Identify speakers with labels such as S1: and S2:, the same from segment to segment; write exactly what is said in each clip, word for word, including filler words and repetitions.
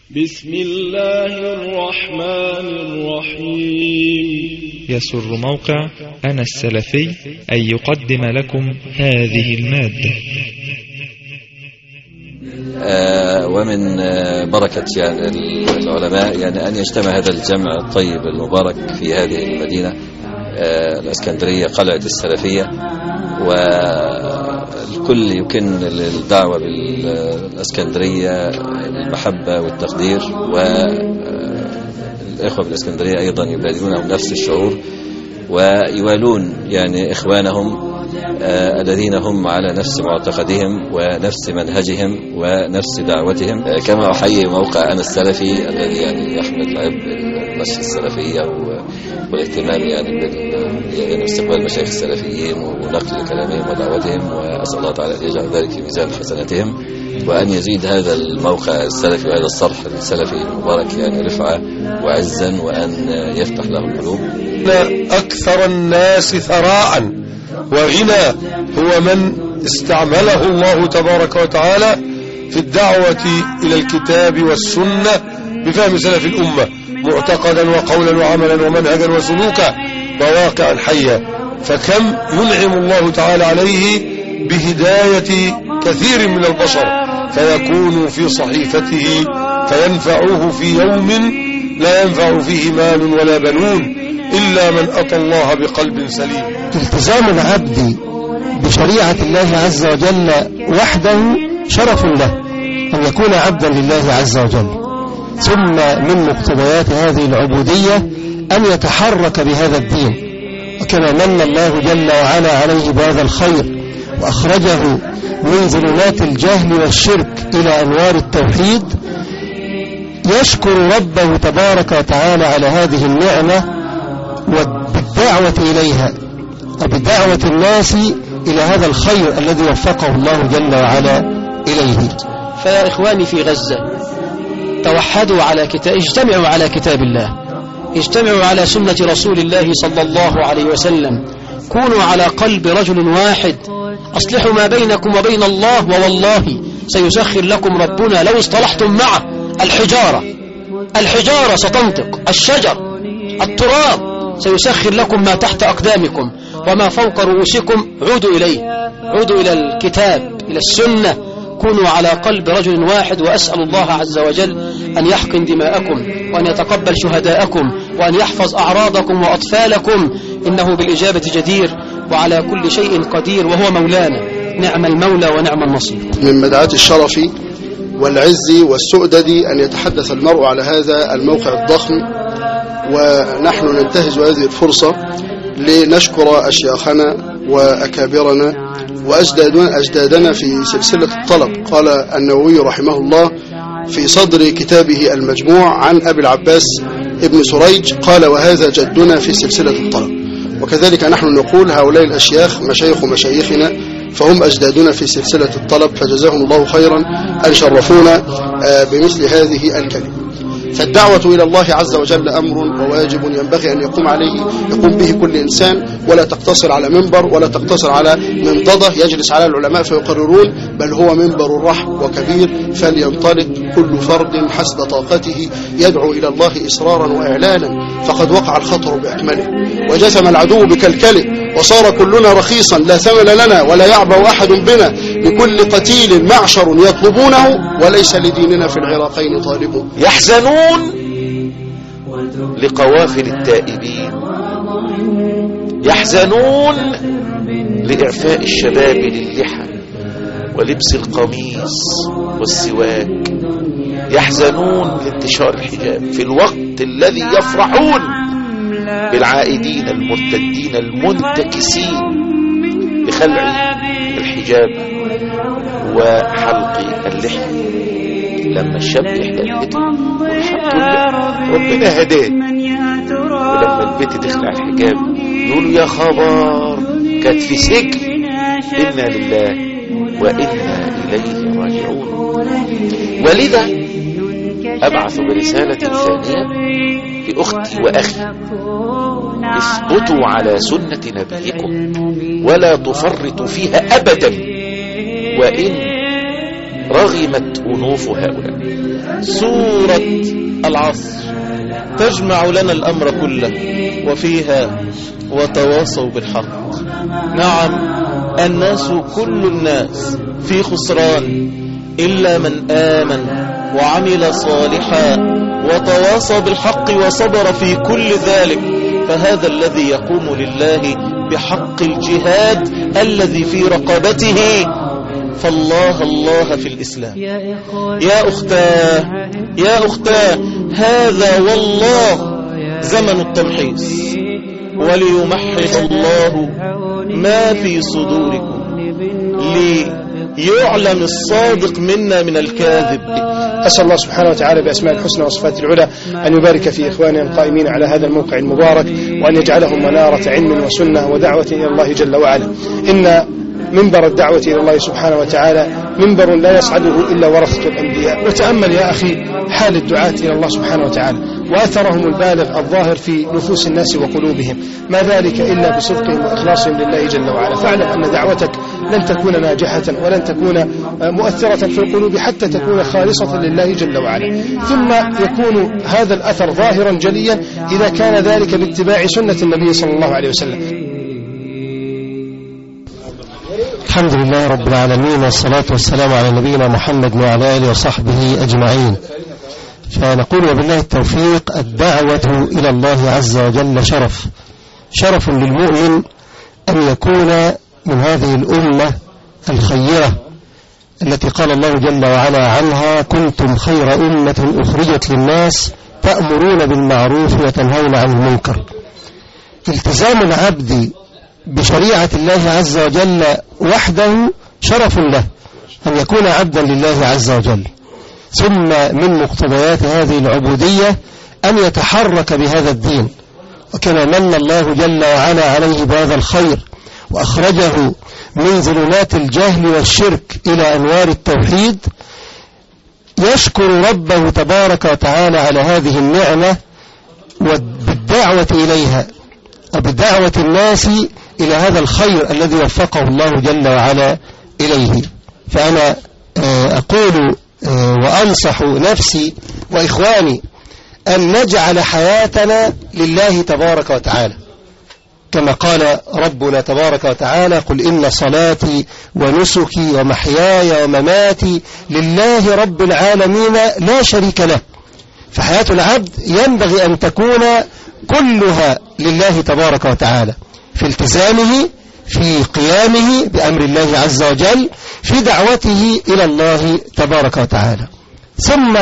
S1: بسم الله الرحمن الرحيم.
S2: يسر موقع أنا السلفي أن يقدم لكم هذه المادة.
S3: آه ومن آه بركة يعني العلماء يعني أن يجتمع هذا الجمع الطيب المبارك في هذه المدينة آه الإسكندرية قلعة السلفية، والكل يكن للدعوة بالإسكندرية المحبة والتقدير، والإخوة بالإسكندرية أيضا يبادلونهم نفس الشعور ويوالون يعني إخوانهم آه الذين هم على نفس معتقدهم ونفس منهجهم ونفس دعوتهم. آه كما أحيي موقع أنا السلفي الذي يعني يحمل عبء النشر السلفية والاهتمام يعني باستقبال مشايخ السلفيين ونقل كلامهم ودعوتهم، وأسأل الله تعالى أن يجعل ذلك في ميزان حسناتهم، وأن يزيد هذا الموقع السلفي وهذا الصرح السلفي المبارك يعني رفعة وعزا، وأن يفتح له القلوب.
S4: أكثر الناس ثراء وغنى هو من استعمله الله تبارك وتعالى في الدعوة إلى الكتاب والسنة بفهم سلف الأمة معتقدا وقولا وعملا ومنهجا وسلوكا وواقعا حيا. فكم ينعم الله تعالى عليه بهداية كثير من البشر فيكون في صحيفته فينفعه في يوم لا ينفع فيه مال ولا بنون إلا من أتى الله بقلب سليم.
S5: التزام العبد بشريعة الله عز وجل وحده شرف له أن يكون عبدا لله عز وجل، ثم من مقتضيات هذه العبودية أن يتحرك بهذا الدين، وكما من الله جل وعلا عليه بهذا الخير وأخرجه من ظلمات الجهل والشرك إلى أنوار التوحيد، يشكر ربه تبارك وتعالى على هذه النعمة وبالدعوة إليها وبدعوة الناس إلى هذا الخير الذي وفقه الله جل وعلا إليه.
S6: فيا إخواني في غزة، توحدوا على كتاب، اجتمعوا على كتاب الله، اجتمعوا على سنة رسول الله صلى الله عليه وسلم، كونوا على قلب رجل واحد، أصلحوا ما بينكم وبين الله، ووالله سيسخر لكم ربنا لو اصطلحتم معه. الحجارة الحجارة ستنطق، الشجر، التراب سيسخر لكم ما تحت أقدامكم وما فوق رؤوسكم. عودوا إليه، عودوا إلى الكتاب، إلى السنة، كونوا على قلب رجل واحد. وأسأل الله عز وجل أن يحقن دماءكم وأن يتقبل شهداءكم وأن يحفظ أعراضكم وأطفالكم، إنه بالإجابة جدير وعلى كل شيء قدير، وهو مولانا، نعم المولى ونعم النصير.
S7: من مدعاة الشرف والعز والسؤدد أن يتحدث المرء على هذا الموقع الضخم، ونحن ننتهز هذه الفرصة لنشكر أشياخنا وأكابرنا وأجدادنا في سلسلة الطلب. قال النووي رحمه الله في صدر كتابه المجموع عن أبي العباس ابن سريج قال: وهذا جدنا في سلسلة الطلب. وكذلك نحن نقول هؤلاء الأشياخ مشايخ مشايخنا فهم أجدادنا في سلسلة الطلب، فجزاهم الله خيرا أن شرفونا بمثل هذه الكلمة. فالدعوة إلى الله عز وجل أمر وواجب ينبغي أن يقوم عليه يقوم به كل إنسان، ولا تقتصر على منبر ولا تقتصر على منضدة يجلس على العلماء فيقررون، بل هو منبر رحب وكبير، فلينطلق كل فرد حسب طاقته يدعو إلى الله إصرارا وإعلانا، فقد وقع الخطر بأكمله وجثم العدو بكلكله، وصار كلنا رخيصا لا ثمن لنا ولا يعبأ أحد بنا، لكل قتيل معشر يطلبونه وليس لديننا في العراقين طالب.
S8: يحزنون لقوافل التائبين، يحزنون لإعفاء الشباب للحى ولبس القميص والسواك، يحزنون لانتشار الحجاب في الوقت الذي يفرحون بالعائدين المرتدين المنتكسين بخلع الحجاب وحلق اللحية. لما الشاب يحلق اللحية والحمد لله ربنا هداه، ولما البنت تخلع الحجاب يقولوا يا خبر كانت في سجن، إنا لله وإنا إليه راجعون. ولذا أبعث برسالة ثانية لأختي وأخي: اثبتوا على سنة نبيكم ولا تفرطوا فيها أبدا، وإن رغمت أنوف هؤلاء. سورة العصر تجمع لنا الأمر كله وفيها وتواصوا بالحق. نعم، الناس كل الناس في خسران إلا من آمن وعمل صالحا وتواصى بالحق وصبر في كل ذلك، فهذا الذي يقوم لله بحق الجهاد الذي في رقبته. فالله الله في الإسلام. يا أختاه يا أختاه هذا والله زمن التمحيص، وليمحص الله ما في صدوركم ليعلم الصادق منا من الكاذب.
S9: أسأل الله سبحانه وتعالى بأسماء الحسنى وصفات العلى أن يبارك في إخواننا القائمين على هذا الموقع المبارك، وأن يجعلهم منارة علم وسنة ودعوة إلى الله جل وعلا. إن منبر الدعوة إلى الله سبحانه وتعالى منبر لا يصعده إلا ورثة الأنبياء. وتأمل يا أخي حال الدعاة إلى الله سبحانه وتعالى وأثرهم البالغ الظاهر في نفوس الناس وقلوبهم، ما ذلك إلا بصدقهم وإخلاصهم لله جل وعلا. فاعلم أن دعوتك لن تكون ناجحة ولن تكون مؤثرة في القلوب حتى تكون خالصة لله جل وعلا. ثم يكون هذا الأثر ظاهرا جليا إذا كان ذلك باتباع سنة النبي صلى الله عليه وسلم.
S5: الحمد لله رب العالمين، والصلاة والسلام على نبينا محمد وعلى آله وصحبه أجمعين. فنقول وبالله التوفيق، الدعوة إلى الله عز وجل شرف شرف للمؤمن أن يكون من هذه الأمة الخيرة التي قال الله جل وعلا عنها: كنتم خير أمة أخرجت للناس تأمرون بالمعروف وتنهون عن المنكر. التزام العبد بشريعة الله عز وجل وحده شرف له أن يكون عبدا لله عز وجل. ثم من مقتضيات هذه العبودية أن يتحرك بهذا الدين، وكما من الله جل وعلا عليه بهذا الخير وأخرجه من ظلمات الجهل والشرك إلى أنوار التوحيد، يشكر ربه تبارك وتعالى على هذه النعمة وبالدعوة إليها وبدعوة الناس إلى هذا الخير الذي وفقه الله جل وعلا إليه. فأنا أقول وأنصح نفسي وإخواني أن نجعل حياتنا لله تبارك وتعالى، كما قال ربنا تبارك وتعالى: قل إن صلاتي ونسكي ومحياي ومماتي لله رب العالمين لا شريك له. فحياة العبد ينبغي أن تكون كلها لله تبارك وتعالى، في التزامه، في قيامه بأمر الله عز وجل، في دعوته إلى الله تبارك وتعالى. ثم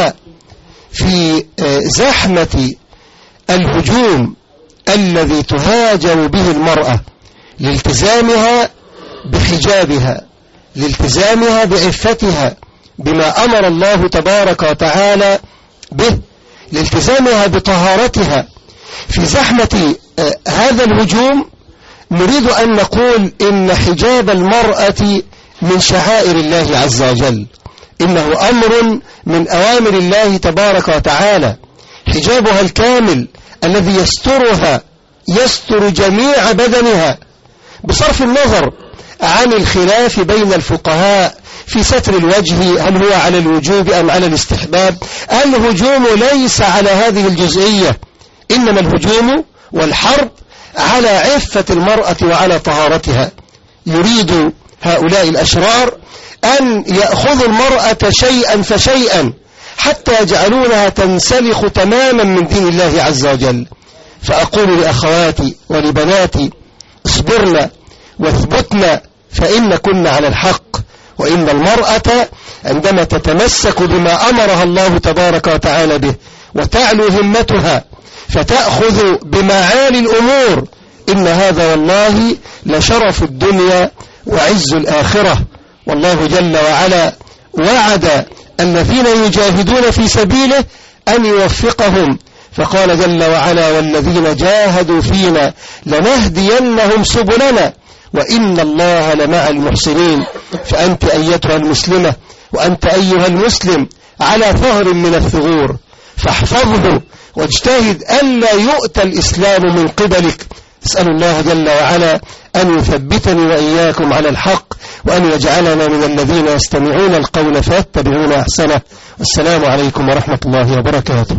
S5: في زحمة الهجوم الذي تهاجم به المرأة لالتزامها بحجابها، لالتزامها بعفتها بما أمر الله تبارك وتعالى به، لالتزامها بطهارتها، في زحمة هذا الهجوم نريد أن نقول إن حجاب المرأة من شعائر الله عز وجل، إنه أمر من أوامر الله تبارك وتعالى. حجابها الكامل الذي يسترها، يستر جميع بدنها، بصرف النظر عن الخلاف بين الفقهاء في ستر الوجه، هل هو على الوجوب أم على الاستحباب. الهجوم ليس على هذه الجزئية، إنما الهجوم والحرب على عفة المرأة وعلى طهارتها. يريد هؤلاء الأشرار أن يأخذوا المرأة شيئا فشيئا حتى يجعلونها تنسلخ تماما من دين الله عز وجل. فأقول لأخواتي ولبناتي: اصبرنا واثبتنا، فإن كنا على الحق. وإن المرأة عندما تتمسك بما أمرها الله تبارك وتعالى به وتعلو همتها فتأخذ بمعالي الأمور، إن هذا والله لشرف الدنيا وعز الآخرة. والله جل وعلا وعد الذين يجاهدون في سبيله أن يوفقهم، فقال جل وعلا: والذين جاهدوا فينا لنهدينهم سبلنا وإن الله لمع المحسنين. فأنت أيتها المسلمة وأنت أيها المسلم على ثغر من الثغور، فاحفظه واجتهد ألا يؤتى الإسلام من قبلك أسأل الله جل وعلا أن يثبتني وإياكم على الحق، وأن يجعلنا من الذين يستمعون القول فيتبعون أحسنه. السلام عليكم ورحمة الله وبركاته.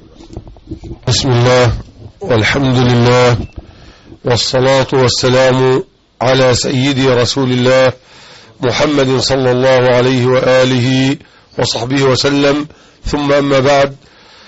S4: بسم الله والحمد لله والصلاة والسلام على سيدي رسول الله محمد صلى الله عليه وآله وصحبه وسلم، ثم أما بعد،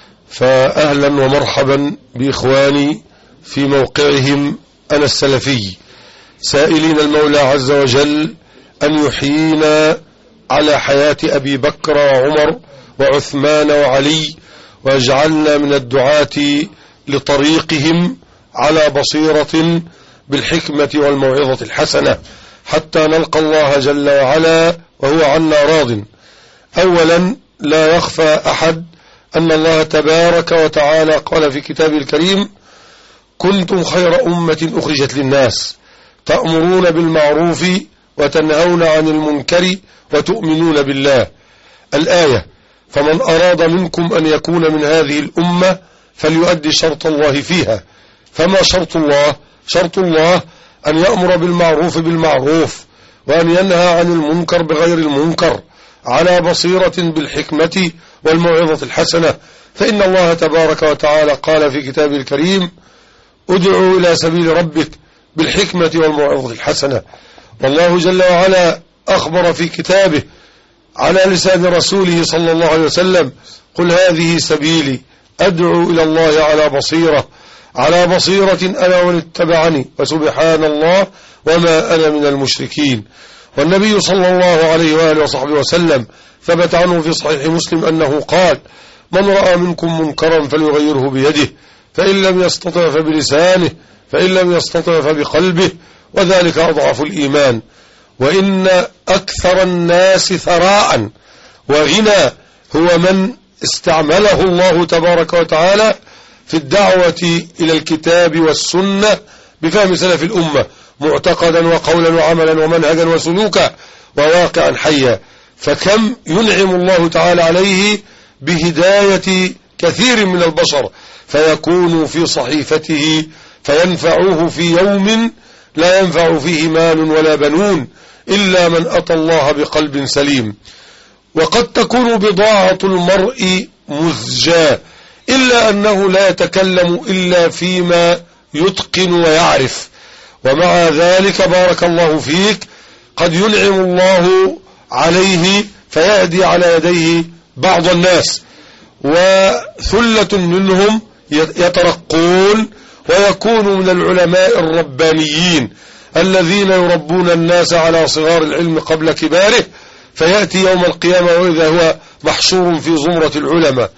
S4: فأهلا ومرحبا بإخواني في موقعهم أنا السلفي، سائلين المولى عز وجل أن يحيينا على حياة أبي بكر وعمر وعثمان وعلي، ويجعلنا من الدعاة لطريقهم على بصيرة بالحكمة والموعظة الحسنة حتى نلقى الله جل وعلا وهو عنا راض. أولا، لا يخفى أحد أن الله تبارك وتعالى قال في كتابه الكريم: كنتم خير أمة أخرجت للناس تأمرون بالمعروف وتنهون عن المنكر وتؤمنون بالله. الآية. فمن أراد منكم أن يكون من هذه الأمة فليؤدي شرط الله فيها. فما شرط الله؟ شرط الله أن يأمر بالمعروف بالمعروف، وأن ينهى عن المنكر بغير المنكر، على بصيرة بالحكمة والموعظة الحسنة. فإن الله تبارك وتعالى قال في كتابه الكريم: ادعوا إلى سبيل ربك بالحكمة والموعظة الحسنة. والله جل وعلا أخبر في كتابه على لسان رسوله صلى الله عليه وسلم: قل هذه سبيلي أدعو إلى الله على بصيرة على بصيرة أنا ومن اتبعني وسبحان الله وما أنا من المشركين. والنبي صلى الله عليه وآله وصحبه وسلم ثبت عنه في صحيح مسلم أنه قال: من رأى منكم منكرا فليغيره بيده، فإن لم يستطع فبلسانه، فإن لم يستطع فبقلبه، وذلك أضعف الإيمان. وإن أكثر الناس ثراء وغنى هو من استعمله الله تبارك وتعالى في الدعوة إلى الكتاب والسنة بفهم سلف الأمة، معتقدا وقولا وعملا ومنهجا وسلوكا وواقعا حيا. فكم ينعم الله تعالى عليه بهداية كثير من البشر، فيكون في صحيفته فينفعوه في يوم لا ينفع فيه مال ولا بنون إلا من أتى الله بقلب سليم. وقد تكون بضاعة المرء مزجاة، إلا أنه لا يتكلم إلا فيما يتقن ويعرف. ومع ذلك بارك الله فيك قد ينعم الله عليه فيهدي على يديه بعض الناس، وثلة منهم يترقون ويكون من العلماء الربانيين الذين يربون الناس على صغار العلم قبل كباره، فيأتي يوم القيامة وإذا هو محشور في زمرة العلماء.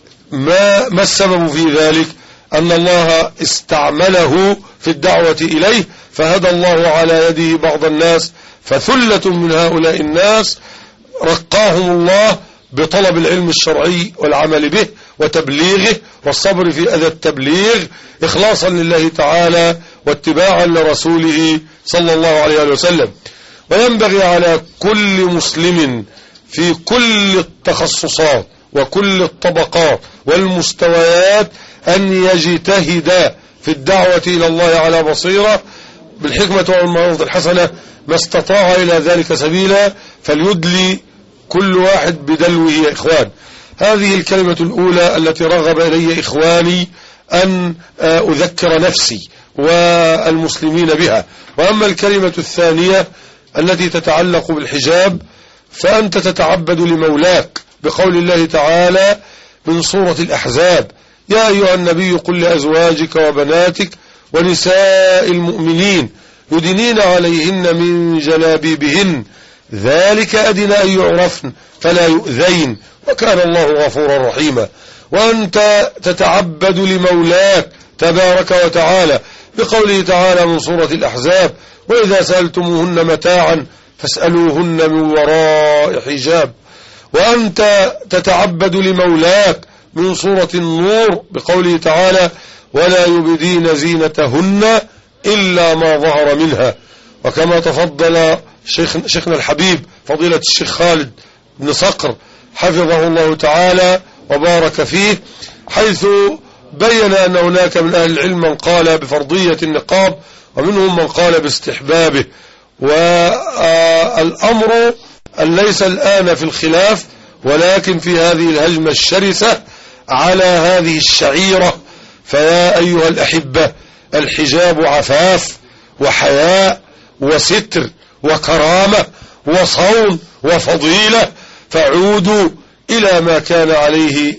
S4: ما, ما السبب في ذلك؟ أن الله استعمله في الدعوة إليه، فهدى الله على يده بعض الناس، فثلة من هؤلاء الناس رقاهم الله بطلب العلم الشرعي والعمل به وتبليغه والصبر في أذى التبليغ، إخلاصا لله تعالى واتباعا لرسوله صلى الله عليه وسلم. وينبغي على كل مسلم في كل التخصصات وكل الطبقات والمستويات أن يجتهد في الدعوة إلى الله على بصيرة بالحكمة والموعظة الحسنة ما استطاع إلى ذلك سبيلا، فليدلي كل واحد بدلوه يا إخوان. هذه الكلمة الأولى التي رغب إلي إخواني أن أذكر نفسي والمسلمين بها. وأما الكلمة الثانية التي تتعلق بالحجاب، فأنت تتعبد لمولاك بقول الله تعالى من سورة الأحزاب: يا أيها النبي قل لأزواجك وبناتك ونساء المؤمنين يدنين عليهن من جلابيبهن ذلك أدنى أن يعرفن فلا يؤذين وكان الله غفورا رحيما. وأنت تتعبد لمولاك تبارك وتعالى بقوله تعالى من سورة الأحزاب: وإذا سألتموهن متاعا فاسألوهن من وراء حجاب. وأنت تتعبد لمولاك من سورة النور بقوله تعالى: ولا يبدين زينتهن إلا ما ظهر منها. وكما تفضل شيخ شيخنا الحبيب فضيلة الشيخ خالد بن صقر حفظه الله تعالى وبارك فيه، حيث بين أن هناك من أهل العلم من قال بفرضية النقاب ومنهم من قال باستحبابه، والأمر ليس الآن في الخلاف، ولكن في هذه الهجمة الشرسة على هذه الشعيرة. فيا أيها الأحبة، الحجاب عفاف وحياء وستر وكرامة وصون وفضيلة، فعودوا إلى ما كان عليه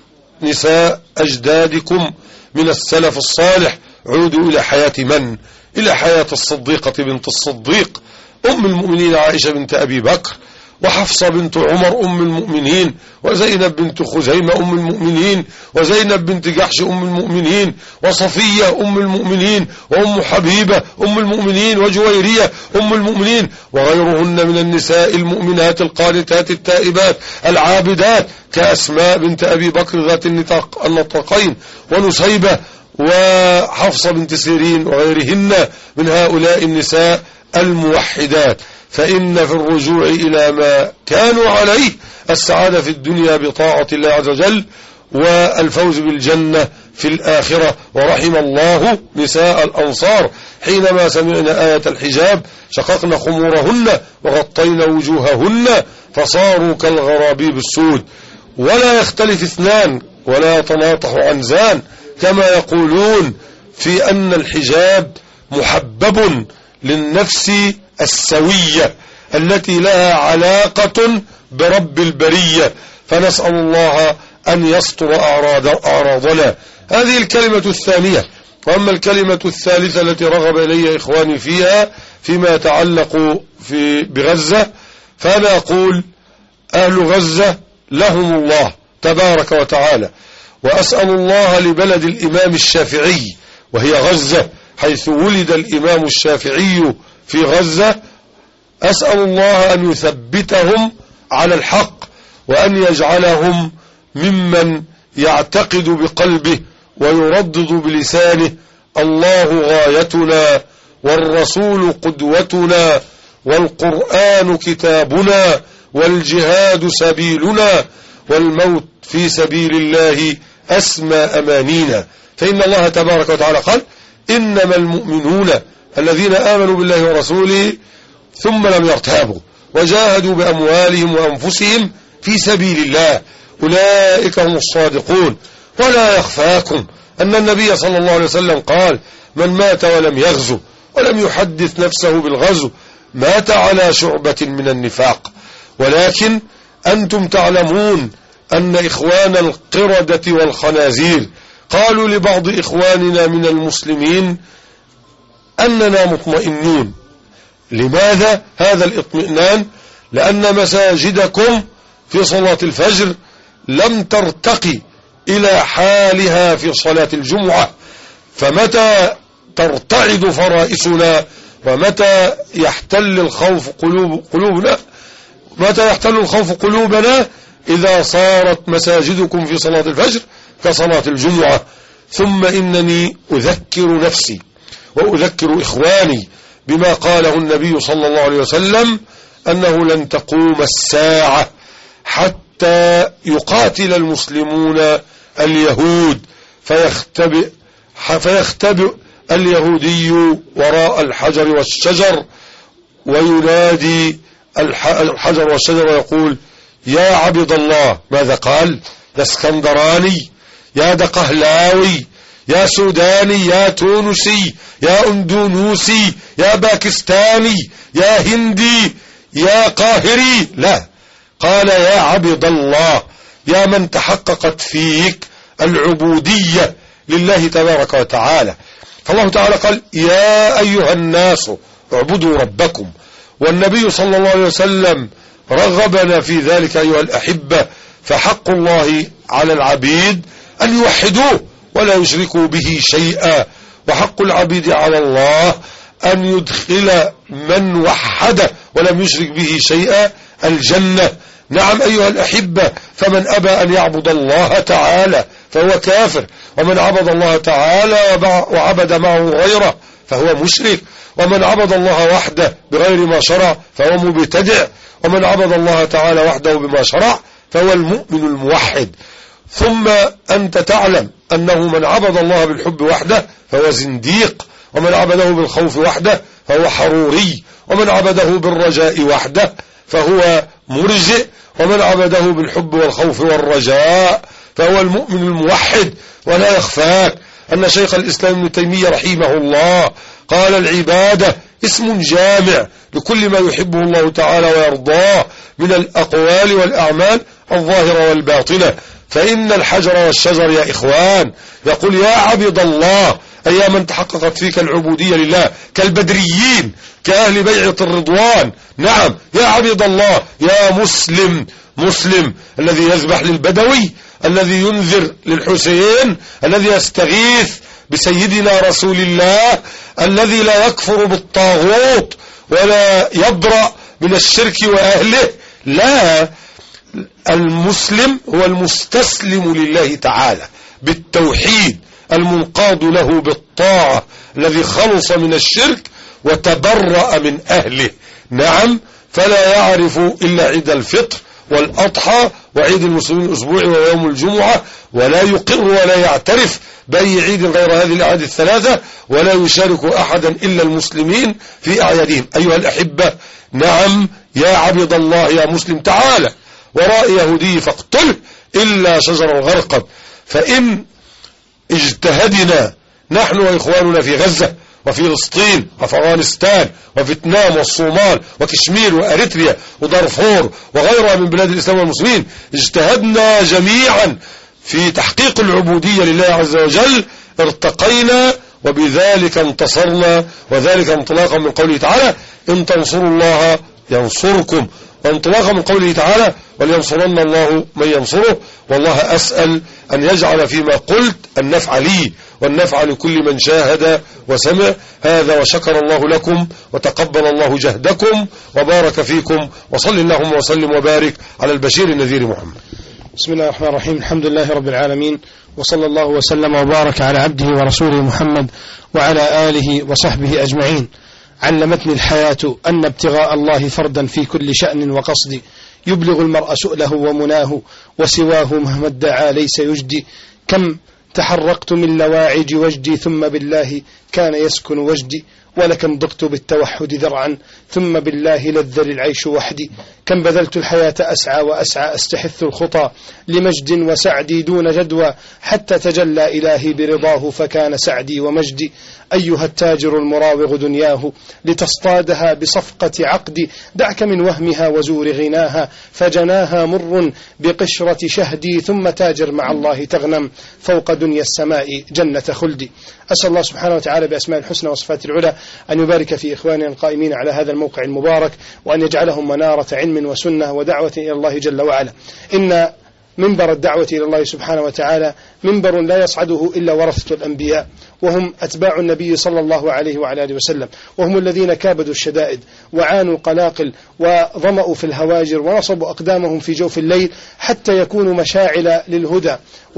S4: نساء أجدادكم من السلف الصالح. عودوا إلى حياة من؟ إلى حياة الصديقة بنت الصديق، أم المؤمنين عائشة بنت أبي بكر، وحفصة بنت عمر أم المؤمنين، وزينب بنت خزيمة أم المؤمنين، وزينب بنت جحش أم المؤمنين، وصفية أم المؤمنين، وأم حبيبة أم المؤمنين، وجويرية أم المؤمنين، وغيرهن من النساء المؤمنات القانتات التائبات العابدات، كأسماء بنت أبي بكر ذات النطاقين، ونسيبة، وحفصة بنت سيرين، وغيرهن من هؤلاء النساء الموحدات. فإن في الرجوع إلى ما كانوا عليه السعادة في الدنيا بطاعة الله عز وجل، والفوز بالجنة في الآخرة. ورحم الله نساء الأنصار حينما سمعنا آية الحجاب شققن خمورهن وغطين وجوههن فصاروا كالغرابيب السود. ولا يختلف اثنان ولا يتناطح عنزان كما يقولون في أن الحجاب محبب للنفس السوية التي لها علاقة برب البرية، فنسأل الله أن يستر أعراضنا. هذه الكلمة الثانية. وأما الكلمة الثالثة التي رغب إلي إخواني فيها فيما يتعلق في بغزة، فأنا أقول أهل غزة لهم الله تبارك وتعالى، وأسأل الله لبلد الإمام الشافعي وهي غزة، حيث ولد الإمام الشافعي في غزة، أسأل الله أن يثبتهم على الحق، وأن يجعلهم ممن يعتقد بقلبه ويردد بلسانه الله غايتنا، والرسول قدوتنا، والقرآن كتابنا، والجهاد سبيلنا، والموت في سبيل الله أسمى أمانينا. فإن الله تبارك وتعالى قال إنما المؤمنون الذين آمنوا بالله ورسوله ثم لم يرتابوا وجاهدوا بأموالهم وأنفسهم في سبيل الله، أولئك هم الصادقون. ولا يخفاكم أن النبي صلى الله عليه وسلم قال من مات ولم يغزو ولم يحدث نفسه بالغزو مات على شعبة من النفاق. ولكن أنتم تعلمون أن إخوان القردة والخنازير قالوا لبعض إخواننا من المسلمين أننا مطمئنون. لماذا هذا الاطمئنان؟ لأن مساجدكم في صلاة الفجر لم ترتقي إلى حالها في صلاة الجمعة، فمتى ترتعد فرائسنا ومتى يحتل الخوف قلوب قلوبنا متى يحتل الخوف قلوبنا إذا صارت مساجدكم في صلاة الفجر كصلاة الجمعة. ثم إنني أذكر نفسي وأذكر إخواني بما قاله النبي صلى الله عليه وسلم أنه لن تقوم الساعة حتى يقاتل المسلمون اليهود، فيختبئ, فيختبئ اليهودي وراء الحجر والشجر وينادي الحجر والشجر ويقول يا عبد الله. ماذا قال؟ يا اسكندراني، يا دقهلاوي، يا سوداني، يا تونسي، يا اندونوسي، يا باكستاني، يا هندي، يا قاهري. لا، قال يا عبد الله، يا من تحققت فيك العبودية لله تبارك وتعالى. فالله تعالى قال يا أيها الناس اعبدوا ربكم، والنبي صلى الله عليه وسلم رغبنا في ذلك أيها الأحبة. فحق الله على العبيد أن يوحدوه ولا يشركوا به شيئا، وحق العبيد على الله أن يدخل من وحده ولم يشرك به شيئا الجنة. نعم أيها الأحبة، فمن أبى أن يعبد الله تعالى فهو كافر، ومن عبد الله تعالى وعبد معه غيره فهو مشرك، ومن عبد الله وحده بغير ما شرع فهو مبتدع، ومن عبد الله تعالى وحده بما شرع فهو المؤمن الموحد. ثم أنت تعلم أنه من عبد الله بالحب وحده فهو زنديق، ومن عبده بالخوف وحده فهو حروري، ومن عبده بالرجاء وحده فهو مرجئ، ومن عبده بالحب والخوف والرجاء فهو المؤمن الموحد. ولا يخفاك أن شيخ الإسلام ابن تيمية رحمه الله قال العبادة اسم جامع لكل ما يحبه الله تعالى ويرضاه من الأقوال والأعمال الظاهرة والباطنة. فإن الحجر والشجر يا إخوان يقول يا عبد الله، أي من تحققت فيك العبودية لله كالبدريين كأهل بيعة الرضوان. نعم يا عبد الله، يا مسلم، مسلم الذي يذبح للبدوي، الذي ينذر للحسين، الذي يستغيث بسيدنا رسول الله، الذي لا يكفر بالطاغوت ولا يبرأ من الشرك وأهله. لا، المسلم هو المستسلم لله تعالى بالتوحيد، المنقاد له بالطاعة، الذي خلص من الشرك وتبرأ من أهله. نعم، فلا يعرف إلا عيد الفطر والأضحى وعيد المسلمين الأسبوعي ويوم الجمعة، ولا يقر ولا يعترف بأي عيد غير هذه الأعياد الثلاثة، ولا يشارك أحدا إلا المسلمين في أعيادهم. أيها الأحبة، نعم يا عبد الله يا مسلم، تعالى وراء يهودي فاقتله إلا شجر الغرقد. فإن اجتهدنا نحن وإخواننا في غزة وفي فلسطين وأفغانستان وفيتنام والصومال وكشمير وأريتريا ودارفور وغيرها من بلاد الإسلام والمسلمين، اجتهدنا جميعا في تحقيق العبودية لله عز وجل، ارتقينا وبذلك انتصرنا. وذلك انطلاقا من قوله تعالى إن تنصروا الله ينصركم، وانطلاقا من قوله تعالى ولينصرن الله من ينصره. والله أسأل أن يجعل فيما قلت النفع لي والنفع لكل من شاهد وسمع هذا. وشكر الله لكم وتقبل الله جهدكم وبارك فيكم، وصل اللهم وسلم وبارك على البشير النذير محمد.
S9: بسم الله الرحمن الرحيم، الحمد لله رب العالمين، وصلى الله وسلم وبارك على عبده ورسوله محمد وعلى آله وصحبه أجمعين. علمتني الحياة أن ابتغاء الله فردا في كل شأن وقصد، يبلغ المرء سؤله ومناه، وسواه مهما ادعى ليس يجدي. كم تحرقت من لواعج وجدي، ثم بالله كان يسكن وجدي، ولكم ضقت بالتوحد ذرعا، ثم بالله لذ العيش وحدي. كم بذلت الحياة أسعى وأسعى، أستحث الخطى لمجد وسعدي دون جدوى، حتى تجلى إلهي برضاه فكان سعدي ومجدي. أيها التاجر المراوغ دنياه لتصطادها بصفقة عقدي، دعك من وهمها وزور غناها، فجناها مر بقشرة شهدي، ثم تاجر مع الله تغنم فوق دنيا السماء جنة خلدي. أسأل الله سبحانه وتعالى بأسماء الحسنى وصفات العلى أن يبارك في إخواننا القائمين على هذا الموقع المبارك، وأن يجعلهم منارة علم وسنة ودعوة إلى الله جل وعلا. إن منبر الدعوة إلى الله سبحانه وتعالى منبر لا يصعده إلا ورثة الأنبياء، وهم أتباع النبي صلى الله عليه وعلى آله وسلم، وهم الذين كابدوا الشدائد وعانوا القلاقل وظمأوا في الهواجر ونصبوا أقدامهم في جوف الليل حتى يكونوا مشاعل للهدى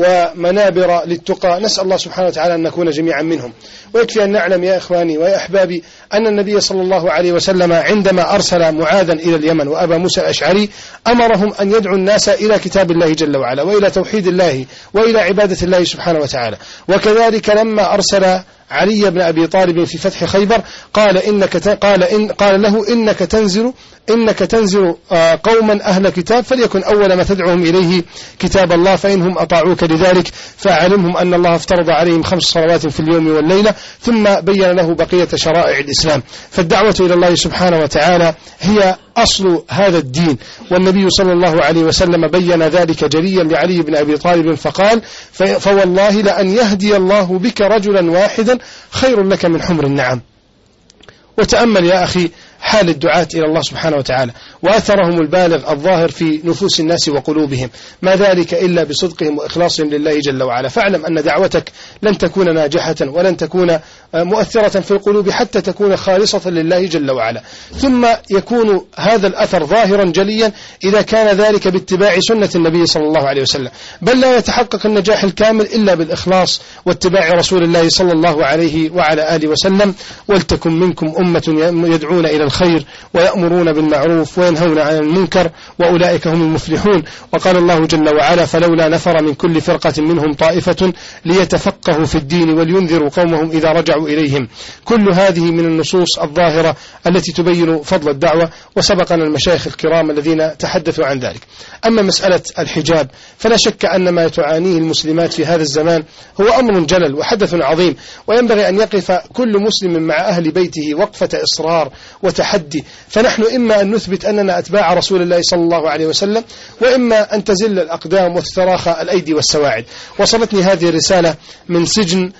S9: ومنابر للتقى. نسأل الله سبحانه وتعالى أن نكون جميعا منهم. ويكفي أن نعلم يا إخواني ويا أحبابي أن النبي صلى الله عليه وسلم عندما أرسل معاذا إلى اليمن وأبا موسى الأشعري أمرهم أن يدعوا الناس إلى كتاب الله جل وعلا، وإلى توحيد الله، وإلى عبادة الله سبحانه وتعالى. وكذلك لما أرسل علي بن أبي طالب في فتح خيبر قال إنك قال إن قال له إنك تنزل إنك تنزل قوما أهل كتاب، فليكن أول ما تدعوهم إليه كتاب الله، فإنهم أطاعوك لذلك فأعلمهم أن الله افترض عليهم خمس صلوات في اليوم والليلة، ثم بين له بقية شرائع الإسلام. فالدعوة إلى الله سبحانه وتعالى هي أصل هذا الدين، والنبي صلى الله عليه وسلم بين ذلك جليا لعلي بن أبي طالب فقال فوالله لأن يهدي الله بك رجلا واحدا خير لك من حمر النعم. وتأمل يا أخي حال الدعاة إلى الله سبحانه وتعالى وأثرهم البالغ الظاهر في نفوس الناس وقلوبهم، ما ذلك إلا بصدقهم وإخلاصهم لله جل وعلا. فاعلم أن دعوتك لن تكون ناجحة ولن تكون مؤثرة في القلوب حتى تكون خالصة لله جل وعلا. ثم يكون هذا الأثر ظاهرا جليا إذا كان ذلك باتباع سنة النبي صلى الله عليه وسلم، بل لا يتحقق النجاح الكامل إلا بالإخلاص واتباع رسول الله صلى الله عليه وعلى آله وسلم. ولتكن منكم أمة يدعون إلى الخير ويأمرون بالمعروف وينهون عن المنكر وأولئك هم المفلحون. وقال الله جل وعلا فلولا نفر من كل فرقة منهم طائفة ليتفقهوا في الدين ولينذروا قومهم إذا رجعوا إليهم. كل هذه من النصوص الظاهرة التي تبين فضل الدعوة، وسبقنا المشايخ الكرام الذين تحدثوا عن ذلك. أما مسألة الحجاب فلا شك أن ما تعانيه المسلمات في هذا الزمان هو أمر جلل وحدث عظيم، وينبغي أن يقف كل مسلم مع أهل بيته وقفة إصرار وتحدي. فنحن إما أن نثبت أننا أتباع رسول الله صلى الله عليه وسلم، وإما أن تزل الأقدام وتتراخى الأيدي والسواعد. وصلتني هذه الرسالة من سجن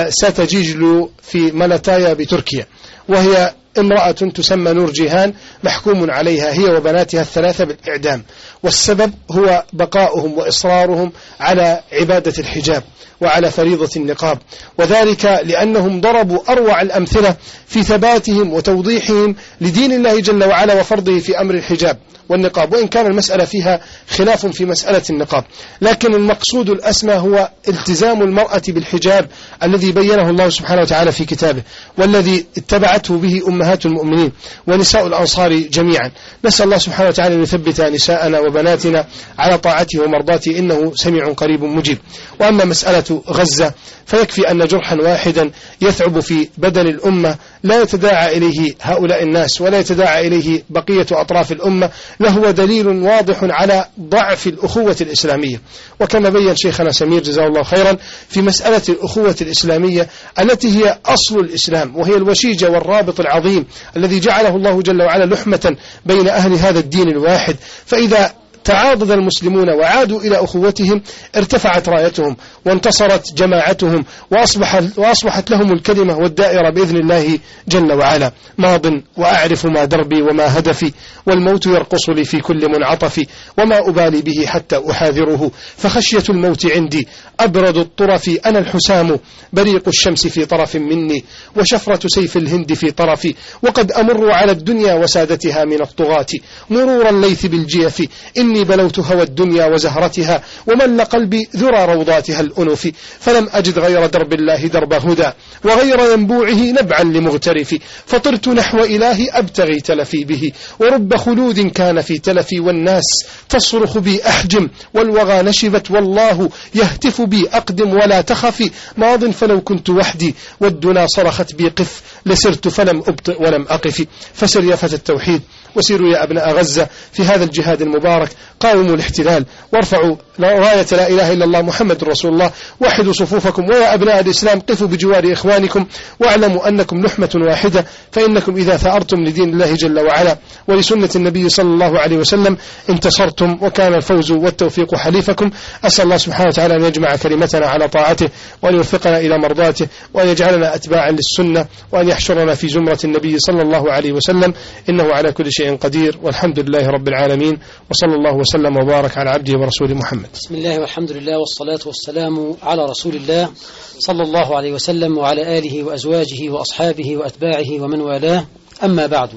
S9: ساتجيجلو في مالاتايا بتركيا، وهي امرأة تسمى نور جيهان محكوم عليها هي وبناتها الثلاثة بالإعدام، والسبب هو بقاؤهم وإصرارهم على عبادة الحجاب وعلى فريضة النقاب، وذلك لأنهم ضربوا أروع الأمثلة في ثباتهم وتوضيحهم لدين الله جل وعلا وفرضه في أمر الحجاب والنقاب، وإن كان المسألة فيها خلاف في مسألة النقاب، لكن المقصود الأسمى هو التزام المرأة بالحجاب الذي بينه الله سبحانه وتعالى في كتابه، والذي اتبعته به أمهات المؤمنين ونساء الأنصار جميعا. نسأل الله سبحانه وتعالى أن يثبت نساءنا وبناتنا على طاعته ومرضاته، إنه سميع قريب مجيب. وأما مسألة غزة فيكفي أن جرحا واحدا يثعب في بدن الأمة لا يتداعى إليه هؤلاء الناس ولا يتداعى إليه بقية أطراف الأمة لهو دليل واضح على ضعف الأخوة الإسلامية. وكما بين شيخنا سمير جزاه الله خيرا في مسألة الأخوة الإسلامية التي هي أصل الإسلام، وهي الوشيجة والرابط العظيم الذي جعله الله جل وعلا لحمة بين أهل هذا الدين الواحد. فإذا تعاضد المسلمون وعادوا إلى أخوتهم ارتفعت رايتهم وانتصرت جماعتهم، وأصبح وأصبحت لهم الكلمة والدائرة بإذن الله جل وعلا. ماض وأعرف ما دربي وما هدفي، والموت يرقص لي في كل منعطف، وما أبالي به حتى أحاذره، فخشية الموت عندي أبرد الطرف، أنا الحسام بريق الشمس في طرف مني، وشفرة سيف الهند في طرفي، وقد أمر على الدنيا وسادتها من الطغاة مرور الليث بالجيف، إني بلوت هوى الدنيا وزهرتها، ومل قلبي ذرى روضاتها الأنف، فلم أجد غير درب الله درب هدى، وغير ينبوعه نبعا لمغترف، فطرت نحو إلهي أبتغي تلفي به، ورب خلود كان في تلفي، والناس تصرخ بي أحجم، والوغى نشبت والله يهتف بي أقدم ولا تخفي، ماض فلو كنت وحدي والدنا صرخت بي قف، لسرت فلم أبطئ ولم أقف. فسر يا فتى التوحيد وسيروا يا أبناء غزة في هذا الجهاد المبارك، قاوموا الاحتلال وارفعوا راية لا إله إلا الله محمد رسول الله، وحدوا صفوفكم، ويا أبناء الإسلام قفوا بجوار إخوانكم، واعلموا أنكم لحمة واحدة، فإنكم إذا ثأرتم لدين الله جل وعلا ولسنة النبي صلى الله عليه وسلم انتصرتم، وكان الفوز والتوفيق حليفكم. أسأل الله سبحانه وتعالى أن يجمع كلمتنا على طاعته، وأن يوفقنا إلى مرضاته، وأن يجعلنا أتباعا للسنة، وأن يحشرنا في زمرة النبي صلى الله عليه وسلم، إنه على كل شيء قدير، والحمد لله رب العالمين، وصلى الله وسلم وبارك على عبده ورسوله محمد.
S6: بسم الله والحمد لله والصلاة والسلام على رسول الله صلى الله عليه وسلم وعلى آله وأزواجه وأصحابه وأتباعه ومن والاه. أما بعد،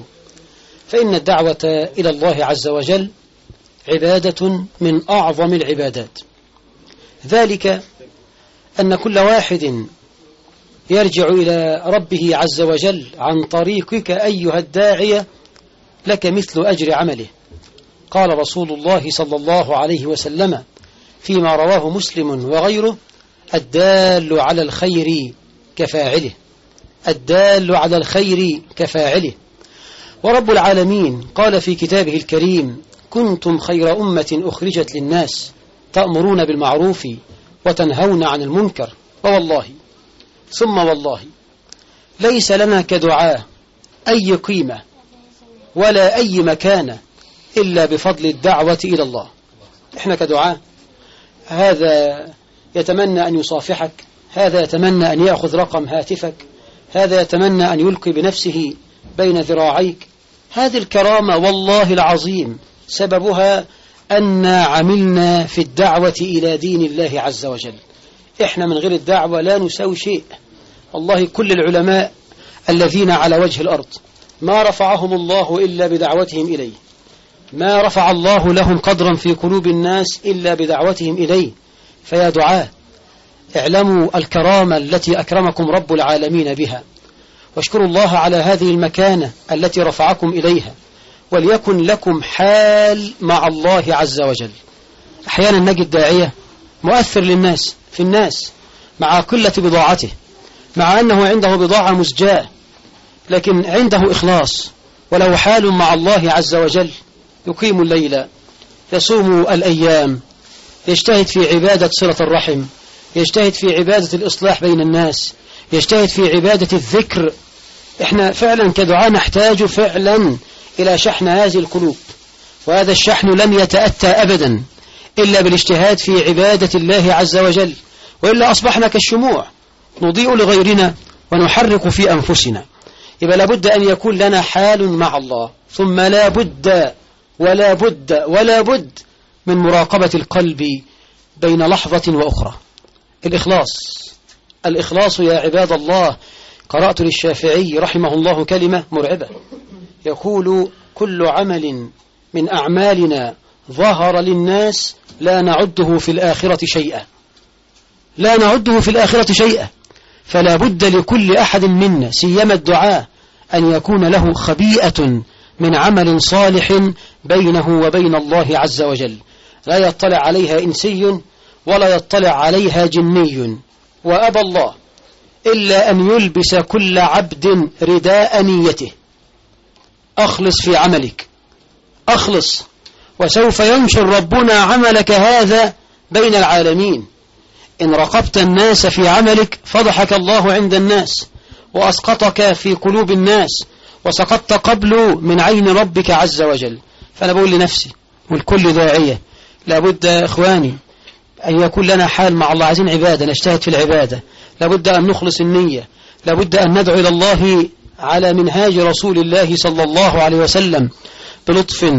S6: فإن الدعوة إلى الله عز وجل عبادة من أعظم العبادات، ذلك أن كل واحد يرجع إلى ربه عز وجل عن طريقك أيها الداعية لك مثل أجر عمله. قال رسول الله صلى الله عليه وسلم فيما رواه مسلم وغيره: الدال على الخير كفاعله، الدال على الخير كفاعله. ورب العالمين قال في كتابه الكريم: كنتم خير أمة أخرجت للناس تأمرون بالمعروف وتنهون عن المنكر. ووالله ثم والله ليس لنا كدعاء أي قيمة ولا أي مكانة إلا بفضل الدعوة إلى الله. إحنا كدعاء، هذا يتمنى أن يصافحك، هذا يتمنى أن يأخذ رقم هاتفك، هذا يتمنى أن يلقي بنفسه بين ذراعيك. هذه الكرامة والله العظيم سببها أن عملنا في الدعوة إلى دين الله عز وجل. إحنا من غير الدعوة لا نساوي شيء. والله كل العلماء الذين على وجه الأرض ما رفعهم الله إلا بدعوتهم إليه، ما رفع الله لهم قدرا في قلوب الناس إلا بدعوتهم إليه. فيا دعاة، اعلموا الكرامة التي أكرمكم رب العالمين بها، واشكروا الله على هذه المكانة التي رفعكم إليها، وليكن لكم حال مع الله عز وجل. أحيانا نجد داعية مؤثر للناس في الناس مع قلة بضاعته، مع أنه عنده بضاعة مزجاة، لكن عنده إخلاص وله حال مع الله عز وجل، يقيم الليل، يصوم الأيام، يجتهد في عبادة صلة الرحم، يجتهد في عبادة الإصلاح بين الناس، يجتهد في عبادة الذكر. إحنا فعلا كدعاء نحتاج فعلا إلى شحن هذه القلوب، وهذا الشحن لن يتأتى أبدا إلا بالاجتهاد في عبادة الله عز وجل، وإلا أصبحنا كالشموع نضيء لغيرنا ونحرق في أنفسنا. يبقى لابد أن يكون لنا حال مع الله، ثم لا بد ولا بد ولا بد من مراقبة القلب بين لحظة وأخرى. الإخلاص الإخلاص يا عباد الله. قرأت للشافعي رحمه الله كلمة مرعبة، يقول: كل عمل من أعمالنا ظهر للناس لا نعده في الآخرة شيئا، لا نعده في الآخرة شيئا. فلا بد لكل أحد منا سيما الدعاء أن يكون له خبيئة من عمل صالح بينه وبين الله عز وجل، لا يطلع عليها إنسي ولا يطلع عليها جني. وأبى الله إلا أن يلبس كل عبد رداء نيته. أخلص في عملك، أخلص، وسوف ينشر ربنا عملك هذا بين العالمين. إن رقبت الناس في عملك فضحك الله عند الناس، وأسقطك في قلوب الناس، وسقطت قبل من عين ربك عز وجل. فأنا بقول لنفسي والكل داعية، لابد يا إخواني أن يكون لنا حال مع الله. عايزين عبادة، نجتهد في العبادة، لابد أن نخلص النية، لابد أن ندعو إلى الله على منهاج رسول الله صلى الله عليه وسلم بلطف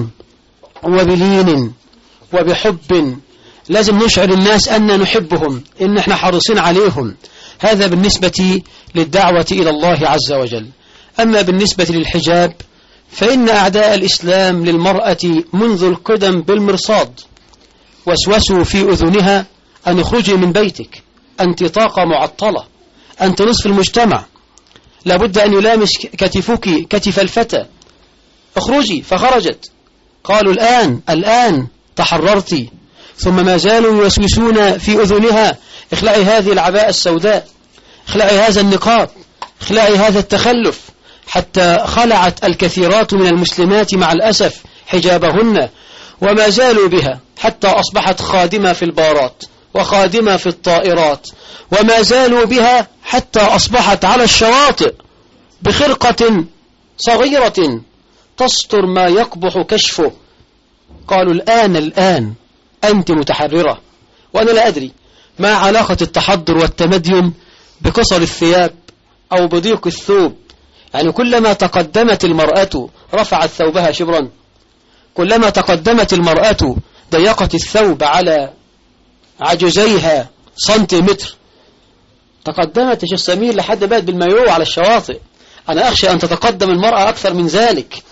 S6: وبلين وبحب. لازم نشعر الناس أن نحبهم، إن احنا حريصين عليهم. هذا بالنسبة للدعوة إلى الله عز وجل. أما بالنسبة للحجاب فإن أعداء الإسلام للمرأة منذ القدم بالمرصاد وسوسوا في أذنها أن اخرجي من بيتك، أنت طاقة معطلة، أنت نصف المجتمع، لابد أن يلامس كتفك كتف الفتى، اخرجي. فخرجت. قالوا الآن الآن تحررتي. ثم ما زالوا يوسوسون في أذنها: اخلعي هذه العباءة السوداء، اخلعي هذا النقاب، اخلعي هذا التخلف، حتى خلعت الكثيرات من المسلمات مع الأسف حجابهن، وما زالوا بها حتى أصبحت خادمة في البارات وخادمة في الطائرات، وما زالوا بها حتى أصبحت على الشواطئ بخرقة صغيرة تستر ما يقبح كشفه. قالوا الآن الآن أنت متحررة. وأنا لا أدري ما علاقة التحضر والتمدين بقصر الثياب أو بضيق الثوب. يعني كلما تقدمت المرأة رفعت ثوبها شبرا، كلما تقدمت المرأة ضيقت الثوب على عجزيها سنتيمتر. تقدمت يا شيخ سمير لحد بات بالمايو على الشواطئ. أنا أخشى أن تتقدم المرأة أكثر من ذلك.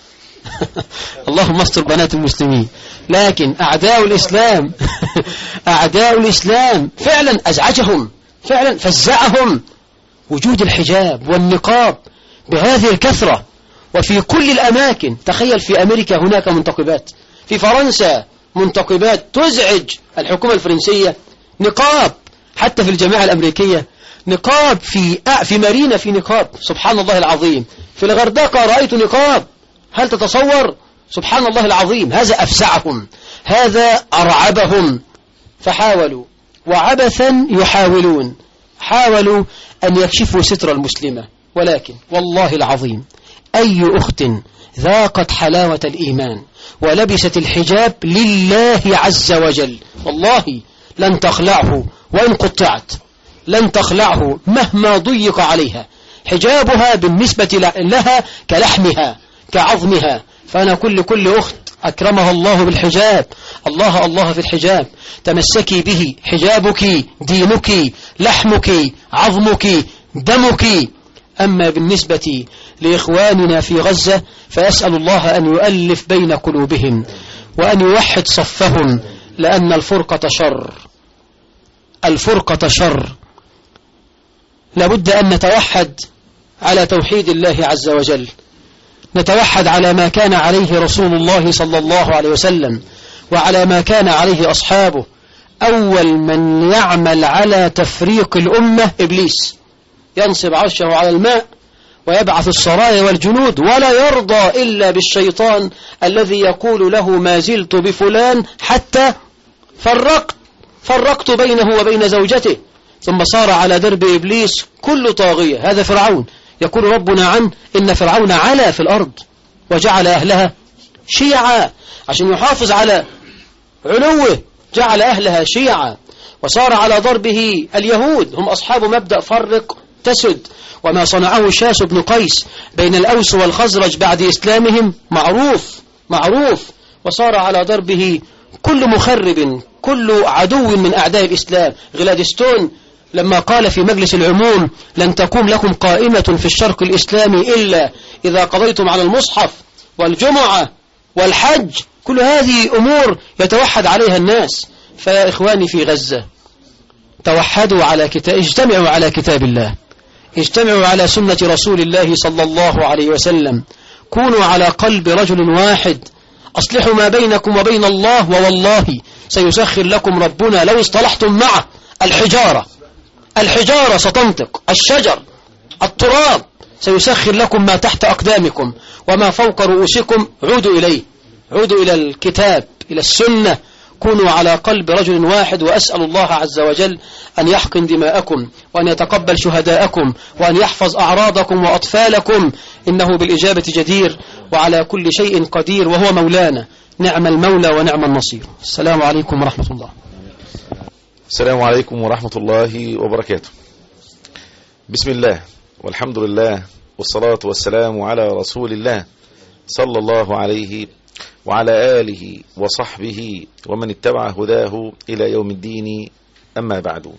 S6: اللهم استر بنات المسلمين. لكن أعداء الإسلام أعداء الإسلام فعلا أزعجهم، فعلا فزعهم وجود الحجاب والنقاب بهذه الكثرة وفي كل الأماكن. تخيل في أمريكا هناك منتقبات، في فرنسا منتقبات تزعج الحكومة الفرنسية، نقاب حتى في الجامعة الأمريكية، نقاب في في مارينا، في نقاب. سبحان الله العظيم. في الغردقة رأيت نقاب، هل تتصور؟ سبحان الله العظيم. هذا أفزعهم، هذا أرعبهم. فحاولوا وعبثا يحاولون، حاولوا أن يكشفوا ستر المسلمة. ولكن والله العظيم أي أخت ذاقت حلاوة الإيمان ولبست الحجاب لله عز وجل والله لن تخلعه وإن قطعت، لن تخلعه مهما ضيق عليها. حجابها بالنسبة لها كلحمها كعظمها. فأنا كل كل أخت أكرمها الله بالحجاب، الله الله في الحجاب، تمسكي به. حجابك دينك، لحمك عظمك دمك. أما بالنسبة لإخواننا في غزة فأسأل الله أن يؤلف بين قلوبهم وأن يوحد صفهم، لأن الفرقة شر، الفرقة شر. لابد أن نتوحد على توحيد الله عز وجل. نتوحد على ما كان عليه رسول الله صلى الله عليه وسلم وعلى ما كان عليه أصحابه. أول من يعمل على تفريق الأمة إبليس، ينصب عرشه على الماء ويبعث السرايا والجنود، ولا يرضى إلا بالشيطان الذي يقول له ما زلت بفلان حتى فرقت فرقت بينه وبين زوجته. ثم صار على درب إبليس كل طاغية. هذا فرعون، يقول ربنا عنه إن فرعون علا في الأرض وجعل أهلها شيعا، عشان يحافظ على علوه جعل أهلها شيعا. وصار على ضربه اليهود، هم أصحاب مبدأ فرق تسد، وما صنعه شاس بن قيس بين الأوس والخزرج بعد إسلامهم معروف معروف. وصار على ضربه كل مخرب، كل عدو من أعداء الإسلام. غلادستون لما قال في مجلس العموم لن تقوم لكم قائمة في الشرق الإسلامي إلا إذا قضيتم على المصحف والجمعة والحج، كل هذه أمور يتوحد عليها الناس. فيا إخواني في غزة، توحدوا على كتاب، اجتمعوا على كتاب الله، اجتمعوا على سنة رسول الله صلى الله عليه وسلم، كونوا على قلب رجل واحد، أصلحوا ما بينكم وبين الله، ووالله سيسخر لكم ربنا لو اصطلحتم معه. الحجارة الحجارة ستنطق، الشجر، التراب، سيسخر لكم ما تحت أقدامكم وما فوق رؤوسكم. عودوا إليه، عودوا إلى الكتاب، إلى السنة، كونوا على قلب رجل واحد. وأسأل الله عز وجل أن يحقن دماءكم وأن يتقبل شهداءكم وأن يحفظ أعراضكم وأطفالكم، إنه بالإجابة جدير وعلى كل شيء قدير، وهو مولانا، نعم المولى ونعم النصير. السلام عليكم ورحمة الله.
S8: السلام عليكم ورحمة الله وبركاته. بسم الله والحمد لله والصلاة والسلام على رسول الله صلى الله عليه وعلى آله وصحبه ومن اتبع هداه إلى يوم الدين. أما بعد،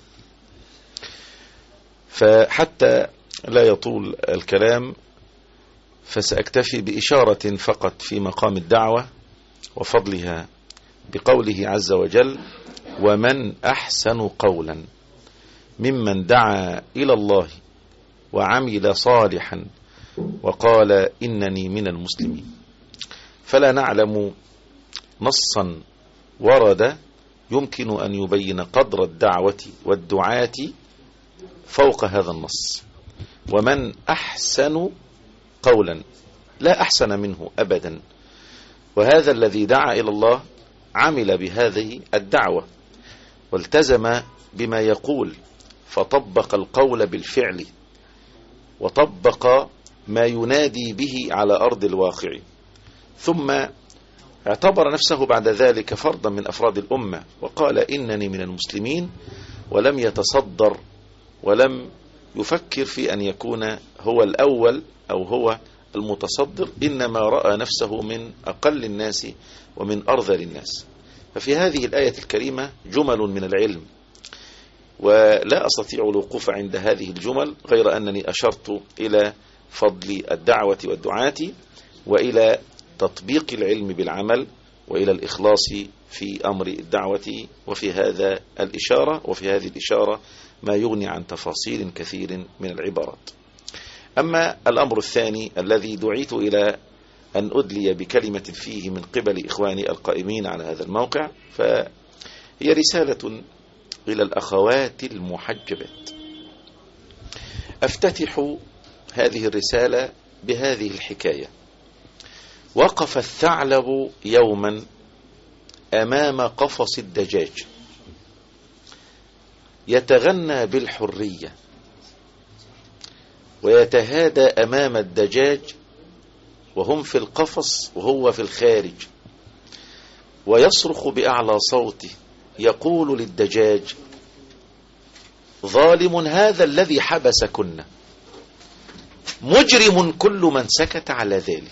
S8: فحتى لا يطول الكلام فسأكتفي بإشارة فقط في مقام الدعوة وفضلها بقوله عز وجل: ومن أحسن قولا ممن دعا إلى الله وعمل صالحا وقال إنني من المسلمين. فلا نعلم نصا ورد يمكن أن يبين قدر الدعوة والدعاة فوق هذا النص. ومن أحسن قولا، لا أحسن منه أبدا. وهذا الذي دعا إلى الله عمل بهذه الدعوة والتزم بما يقول، فطبق القول بالفعل وطبق ما ينادي به على أرض الواقع، ثم اعتبر نفسه بعد ذلك فردا من أفراد الأمة وقال إنني من المسلمين، ولم يتصدر ولم يفكر في أن يكون هو الأول أو هو المتصدر، إنما رأى نفسه من أقل الناس ومن أرذل الناس. ففي هذه الآية الكريمة جمل من العلم، ولا أستطيع الوقوف عند هذه الجمل غير أنني أشرت إلى فضل الدعوة والدعاة وإلى تطبيق العلم بالعمل وإلى الإخلاص في أمر الدعوة. وفي هذا الإشارة وفي هذه الإشارة ما يغني عن تفاصيل كثير من العبارات. أما الأمر الثاني الذي دعيت إلى أن أدلي بكلمة فيه من قبل إخواني القائمين على هذا الموقع، فهي رسالة إلى الأخوات المحجبات. أفتتح هذه الرسالة بهذه الحكاية: وقف الثعلب يوما أمام قفص الدجاج يتغنى بالحرية ويتهادى أمام الدجاج وهم في القفص وهو في الخارج، ويصرخ بأعلى صوته يقول للدجاج: ظالم هذا الذي حبسكن، مجرم كل من سكت على ذلك.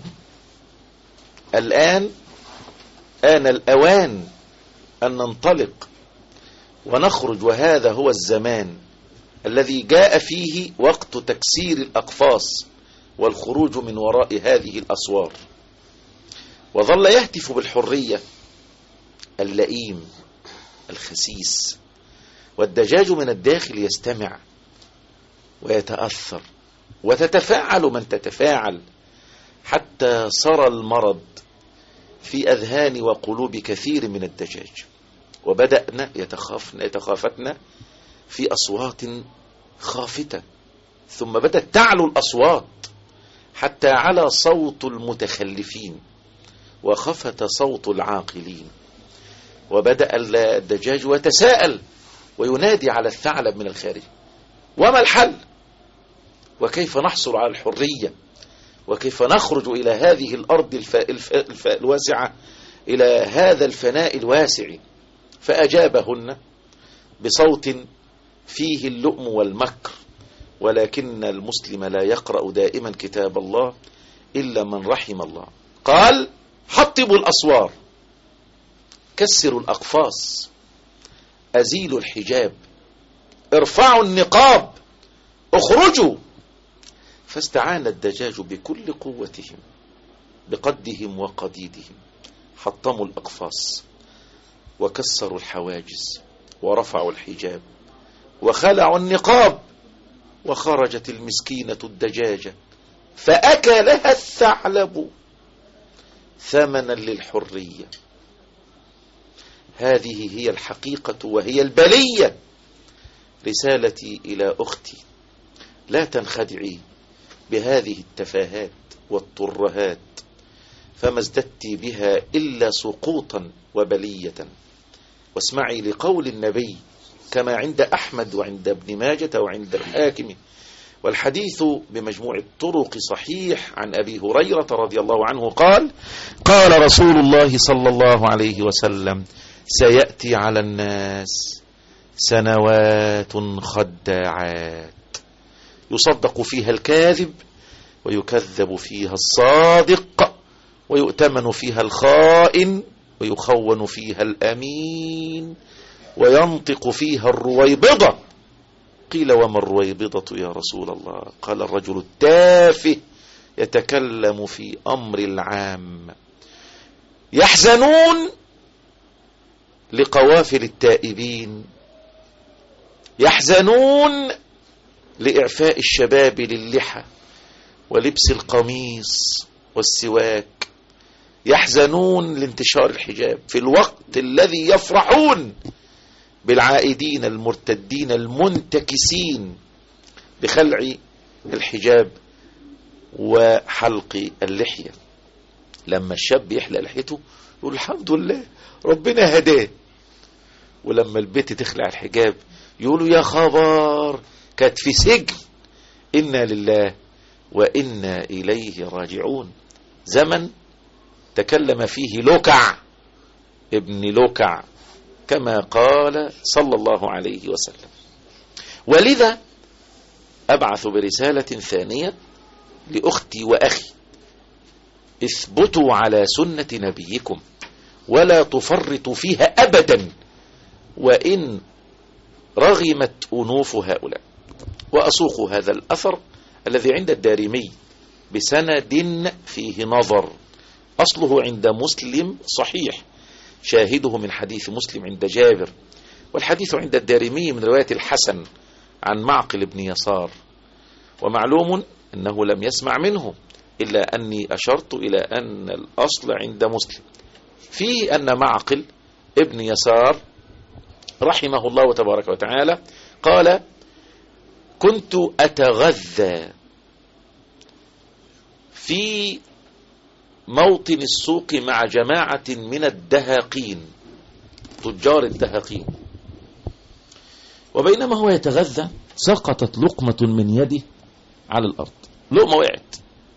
S8: الآن آن الأوان أن ننطلق ونخرج، وهذا هو الزمان الذي جاء فيه وقت تكسير الأقفاص والخروج من وراء هذه الأسوار. وظل يهتف بالحرية اللئيم الخسيس، والدجاج من الداخل يستمع ويتأثر، وتتفاعل من تتفاعل، حتى صار المرض في أذهان وقلوب كثير من الدجاج، وبدأنا يتخافن يتخافتن في أصوات خافتة، ثم بدأت تعلو الأصوات حتى على صوت المتخلفين وخفت صوت العاقلين، وبدأ الدجاج يتساءل وينادي على الثعلب من الخارج: وما الحل؟ وكيف نحصل على الحرية؟ وكيف نخرج إلى هذه الأرض الف... الف... الف... الواسعة، إلى هذا الفناء الواسع؟ فأجابهن بصوت فيه اللؤم والمكر: ولكن المسلم لا يقرأ دائما كتاب الله إلا من رحم الله. قال: حطبوا الأسوار، كسروا الأقفاص، أزيلوا الحجاب، ارفعوا النقاب، اخرجوا. فاستعان الدجاج بكل قوتهم بقدهم وقديدهم، حطموا الأقفاص وكسروا الحواجز ورفعوا الحجاب وخلعوا النقاب، وخرجت المسكينة الدجاجة فأكلها الثعلب ثمنا للحرية. هذه هي الحقيقة وهي البلية. رسالتي إلى أختي: لا تنخدعي بهذه التفاهات والترهات، فما ازددت بها إلا سقوطا وبلية. واسمعي لقول النبي كما عند أحمد وعند ابن ماجة وعند الحاكم، والحديث بمجموع الطرق صحيح، عن أبي هريرة رضي الله عنه قال: قال رسول الله صلى الله عليه وسلم: سيأتي على الناس سنوات خداعات، يصدق فيها الكاذب ويكذب فيها الصادق، ويؤتمن فيها الخائن ويخون فيها الأمين، وينطق فيها الرويبضة. قيل: وما الرويبضة يا رسول الله؟ قال: الرجل التافه يتكلم في أمر العام. يحزنون لقوافل التائبين، يحزنون لإعفاء الشباب للحى ولبس القميص والسواك، يحزنون لانتشار الحجاب في الوقت الذي يفرحون بالعائدين المرتدين المنتكسين بخلع الحجاب وحلق اللحية. لما الشاب يحلق لحيته يقول: الحمد لله ربنا هداه. ولما البنت تخلع الحجاب يقولوا: يا خبر كانت في سجن، إنا لله وإنا إليه راجعون. زمن تكلم فيه لوكع ابن لوكع كما قال صلى الله عليه وسلم. ولذا أبعث برسالة ثانية لأختي وأخي: اثبتوا على سنة نبيكم ولا تفرطوا فيها أبدا، وإن رغمت أنوف هؤلاء. وأسوق هذا الأثر الذي عند الدارمي بسند فيه نظر، أصله عند مسلم صحيح، شاهده من حديث مسلم عند جابر، والحديث عند الدارمي من رواية الحسن عن معقل بن يسار، ومعلوم أنه لم يسمع منه، إلا أني أشرت إلى أن الأصل عند مسلم في أن معقل ابن يسار رحمه الله تبارك وتعالى قال: كنت أتغذى في موطن السوق مع جماعة من الدهاقين، تجار الدهاقين، وبينما هو يتغذى سقطت لقمة من يده على الأرض، لقمة وقعت،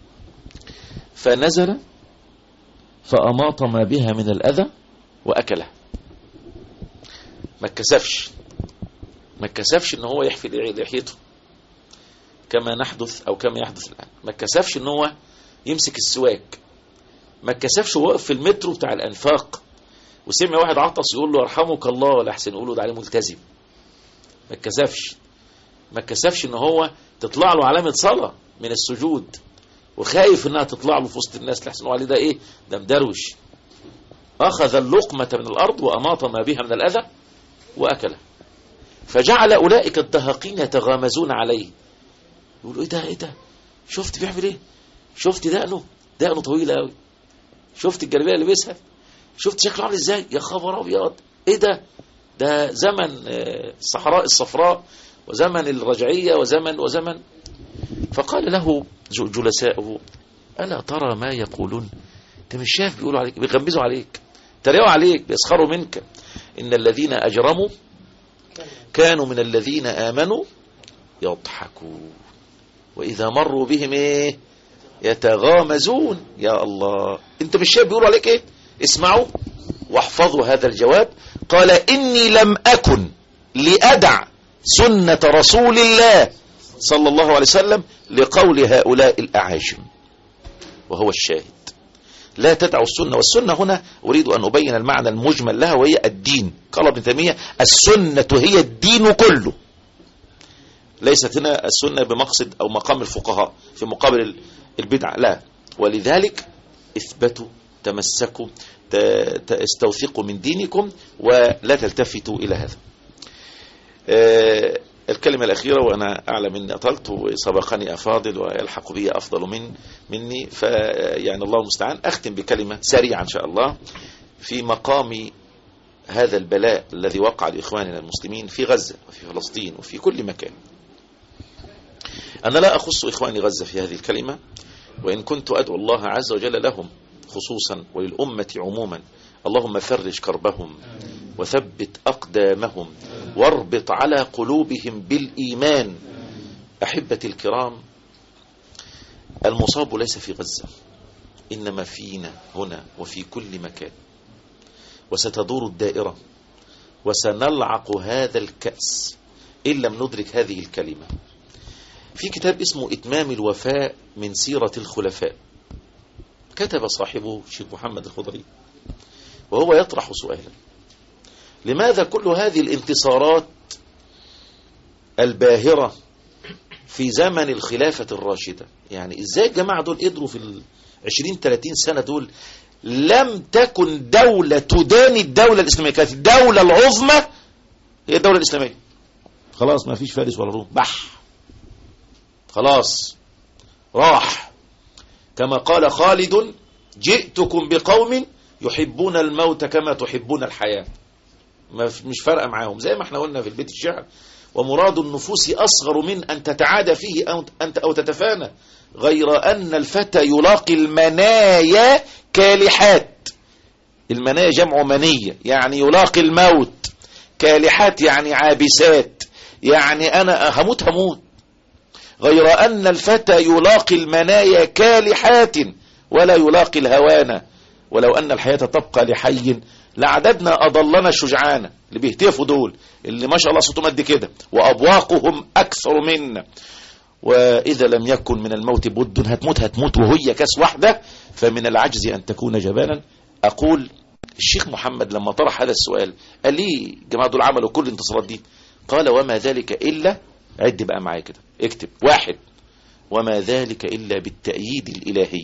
S8: فنزل فأماط ما بها من الأذى وأكلها. ما اتكسفش ما اتكسفش ان هو يحفي لحيته كما نحدث او كما يحدث الآن. ما اتكسفش ان هو يمسك السواك. ما اتكسفش وقف في المترو بتاع الأنفاق وسمع واحد عطس يقول له ارحمك الله، ولا احسن يقول له ده عليه ملتزم. ما اتكسفش ما اتكسفش ان هو تطلع له علامة صلاة من السجود وخايف انها تطلع له في وسط الناس لحسن عليه ده ايه، ده مدروش. اخذ اللقمة من الارض واماط ما بها من الاذى واكله. فجعل اولئك الدهاقين يتغامزون عليه، يقولوا: ايه ده ايه ده، شفت بيعمل ايه، شفت دقنه، دقنه طويله قوي. شفت الجلابيه اللي لابسها؟ شفت شكله عامل ازاي؟ يا خبر ابيض، ايه ده؟ ده زمن الصحراء الصفراء وزمن الرجعيه وزمن وزمن. فقال له جلساؤه: الا ترى ما يقولون؟ انت مش شايف بيقولوا عليك، بيغمزوا عليك، تريقوا عليك، بيسخروا منك. ان الذين اجرموا كانوا من الذين امنوا يضحكون واذا مروا بهم ايه؟ يتغامزون. يا الله، انت مش شايف بيقولوا عليك ايه؟ اسمعوا واحفظوا هذا الجواب. قال: اني لم اكن لادع سنة رسول الله صلى الله عليه وسلم لقول هؤلاء الاعاجم. وهو الشاهد، لا تدعوا السنة. والسنة هنا أريد أن أبين المعنى المجمل لها، وهي الدين. قال ابن تيمية: السنة هي الدين كله. ليست هنا السنة بمقصد أو مقام الفقهاء في مقابل البدع، لا. ولذلك اثبتوا، تمسكوا، استوثقوا من دينكم ولا تلتفتوا إلى هذا. الكلمة الأخيرة، وأنا أعلم أني أطلت وسبقني أفاضل ويلحق بي أفضل من مني، فيعني الله المستعان. أختم بكلمة سريعة إن شاء الله في مقام هذا البلاء الذي وقع لإخواننا المسلمين في غزة وفي فلسطين وفي كل مكان. أنا لا أخص إخواني غزة في هذه الكلمة، وإن كنت أدعو الله عز وجل لهم خصوصا وللأمة عموما: اللهم فرج كربهم وثبت أقدامهم واربط على قلوبهم بالإيمان. أحبتي الكرام، المصاب ليس في غزة، إنما فينا هنا وفي كل مكان، وستدور الدائرة وسنلعق هذا الكأس إن لم ندرك هذه الكلمة. في كتاب اسمه إتمام الوفاء من سيرة الخلفاء، كتب صاحبه الشيخ محمد الخضري، وهو يطرح سؤالا: لماذا كل هذه الانتصارات الباهرة في زمن الخلافة الراشدة؟ يعني ازاي الجماعة دول قدروا في العشرين ثلاثين سنة دول؟ لم تكن دولة تداني الدولة الإسلامية، كانت الدولة العظمى هي الدولة الإسلامية. خلاص ما فيش فارس ولا روم، بح خلاص راح. كما قال خالد: جئتكم بقوم يحبون الموت كما تحبون الحياة. مش فارقة معاهم، زي ما احنا قلنا في البيت الشعر: ومراد النفوس أصغر من أن تتعادى فيه أنت أو تتفانى، غير أن الفتى يلاقي المنايا كالحات. المنايا جمع منية، يعني يلاقي الموت. كالحات يعني عابسات، يعني أنا هموت هموت. غير أن الفتى يلاقي المنايا كالحات ولا يلاقي الهوان. ولو أن الحياة تبقى لحي لعددنا أضلنا الشجعان، اللي بيهتفوا دول، اللي ما شاء الله صوتهم قد كده وأبواقهم أكثر منا. وإذا لم يكن من الموت بد، هتموت هتموت وهي كاس واحدة، فمن العجز أن تكون جبانا. أقول الشيخ محمد لما طرح هذا السؤال قال لي: جماعة دول عملوا كل الانتصارات دي. قال: وما ذلك إلا، عد بقى معايا كده، اكتب: واحد، وما ذلك إلا بالتأييد الإلهي.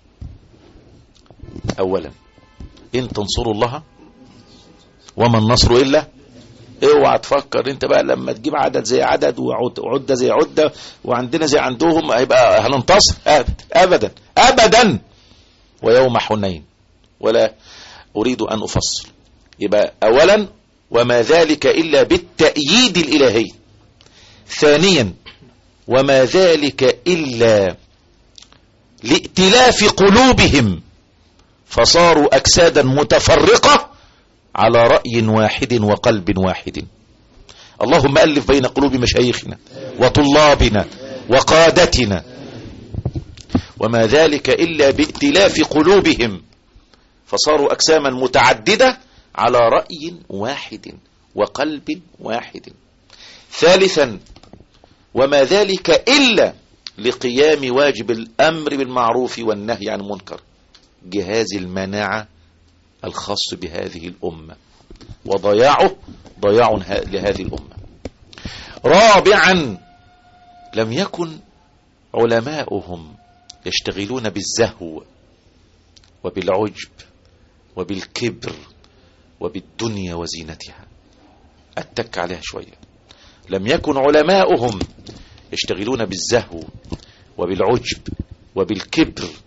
S8: أولا، إن تنصروا الله وما النصر إلا، اوعى تفكر انت بقى لما تجيب عدد زي عدد وعدة زي عدة وعندنا زي عندهم هيبقى هننتصر. أبدا أبدا. ويوم حنين، ولا أريد أن أفصل. يبقى أولا، وما ذلك إلا بالتأييد الإلهي. ثانيا، وما ذلك إلا لائتلاف قلوبهم فصاروا أجسادا متفرقة على رأي واحد وقلب واحد. اللهم ألف بين قلوب مشايخنا وطلابنا وقادتنا. وما ذلك إلا بائتلاف قلوبهم فصاروا أجساما متعددة على رأي واحد وقلب واحد. ثالثا، وما ذلك إلا لقيام واجب الأمر بالمعروف والنهي عن المنكر، جهاز المناعة الخاص بهذه الأمة، وضياعه ضياع لهذه الأمة. رابعا، لم يكن علماؤهم يشتغلون بالزهو وبالعجب وبالكبر وبالدنيا وزينتها. أتك عليها شوية. لم يكن علماؤهم يشتغلون بالزهو وبالعجب وبالكبر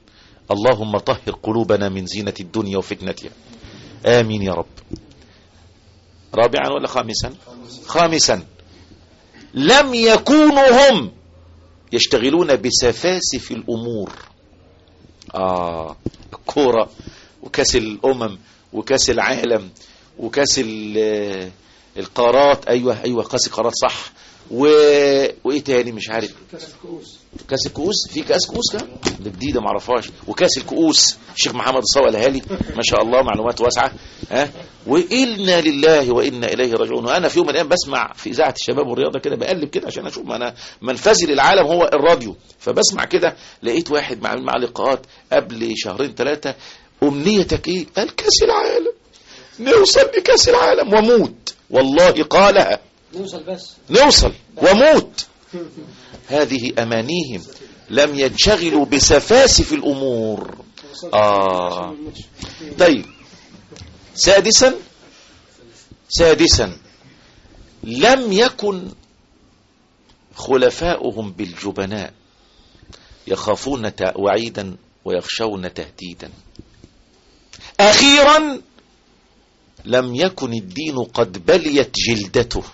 S8: اللهم طهر قلوبنا من زينة الدنيا وفتنتها، آمين يا رب. رابعا ولا خامسا؟ خامسا، لم يكونوا هم يشتغلون بسفاسف الأمور. آه الكورة وكاس الأمم وكاس العالم وكاس القارات، أيوة أيوة كاس القارات صح، و... وإيه تاني مش عارف، كاس الكؤوس. كاس الكؤوس، في كاس كؤوس كده ده جديدة معرفهاش، وكاس الكؤوس الشيخ محمد الصاوي الهالي ما شاء الله معلومات واسعة. ها وإنا لله وإنا إليه راجعون. وأنا في يوم من الأيام بسمع في إذاعة الشباب والرياضة كده، بقلب كده عشان أشوف، ما أنا منفذي للعالم هو الراديو، فبسمع كده لقيت واحد مع مع لقاءات قبل شهرين ثلاثة، أمنيتك إيه؟ قال كاس العالم، نوصل لكاس العالم وموت، والله قالها
S6: نوصل بس
S8: نوصل وموت. هذه أمانيهم، لم ينشغلوا بسفاسف الأمور. آه. طيب سادسا سادسا لم يكن خلفاؤهم بالجبناء يخافون وعيدا ويخشون تهديدا. أخيرا لم يكن الدين قد بليت جلدته،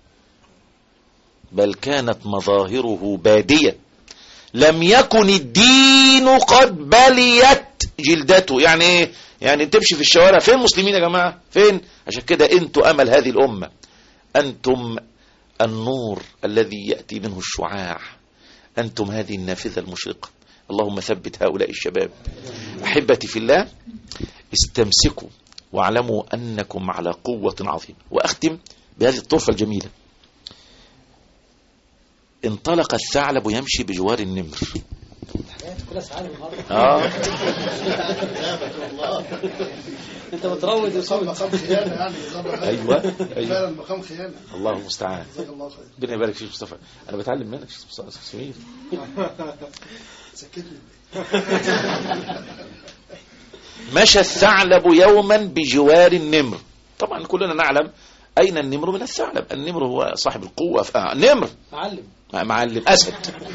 S8: بل كانت مظاهره بادية. لم يكن الدين قد بليت جلدته، يعني ايه؟ يعني تمشي في الشوارع فين مسلمين يا جماعة؟ فين؟ عشان كده انتم امل هذه الامة، انتم النور الذي يأتي منه الشعاع، انتم هذه النافذة المشرقة. اللهم ثبت هؤلاء الشباب. احبتي في الله، استمسكوا واعلموا انكم على قوة عظيمة. واختم بهذه الطرفة الجميلة. انطلق الثعلب يمشي بجوار النمر. اه
S6: انت متروض وصوت
S7: مقام خيانه يعني.
S8: ايوه
S7: ايوه فعلا مقام خيانه.
S8: الله المستعان. ربنا يبارك فيك مصطفى، انا بتعلم منك سمير.
S7: سكتني.
S8: مشى الثعلب يوما بجوار النمر. طبعا كلنا نعلم أين النمر من الثعلب. النمر هو صاحب القوة. آه نمر
S6: معلم
S8: معلم أسد.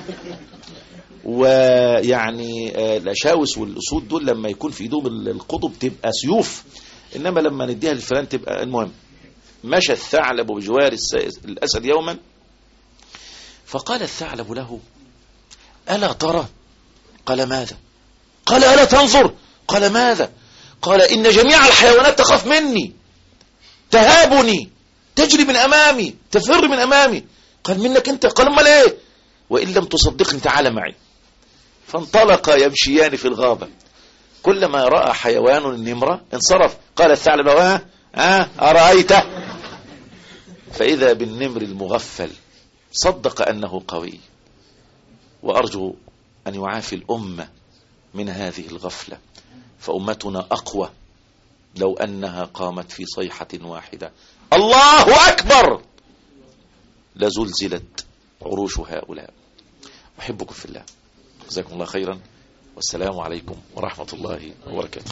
S8: ويعني الأشاوس والأسود دول لما يكون في ايدهم القطب تبقى سيوف، إنما لما نديها للفلان تبقى. المهم مشى الثعلب بجوار الأسد يوما، فقال الثعلب له: ألا ترى؟ قال: ماذا؟ قال: ألا تنظر؟ قال: ماذا؟ قال: إن جميع الحيوانات تخاف مني، تهابني، تجري من أمامي، تفر من أمامي. قال: منك أنت؟ قال: أمال إيه؟ وإن لم تصدقني تعال معي. فانطلقا يمشيان في الغابة، كلما رأى حيوان النمرة انصرف. قال الثعلب: ها ها أرأيته؟ فإذا بالنمر المغفل صدق أنه قوي. وأرجو أن يعافي الأمة من هذه الغفلة، فأمتنا أقوى لو أنها قامت في صيحة واحدة: الله أكبر، لزلزلت عروش هؤلاء. أحبكم في الله، جزاكم الله خيرا، والسلام عليكم ورحمة الله وبركاته.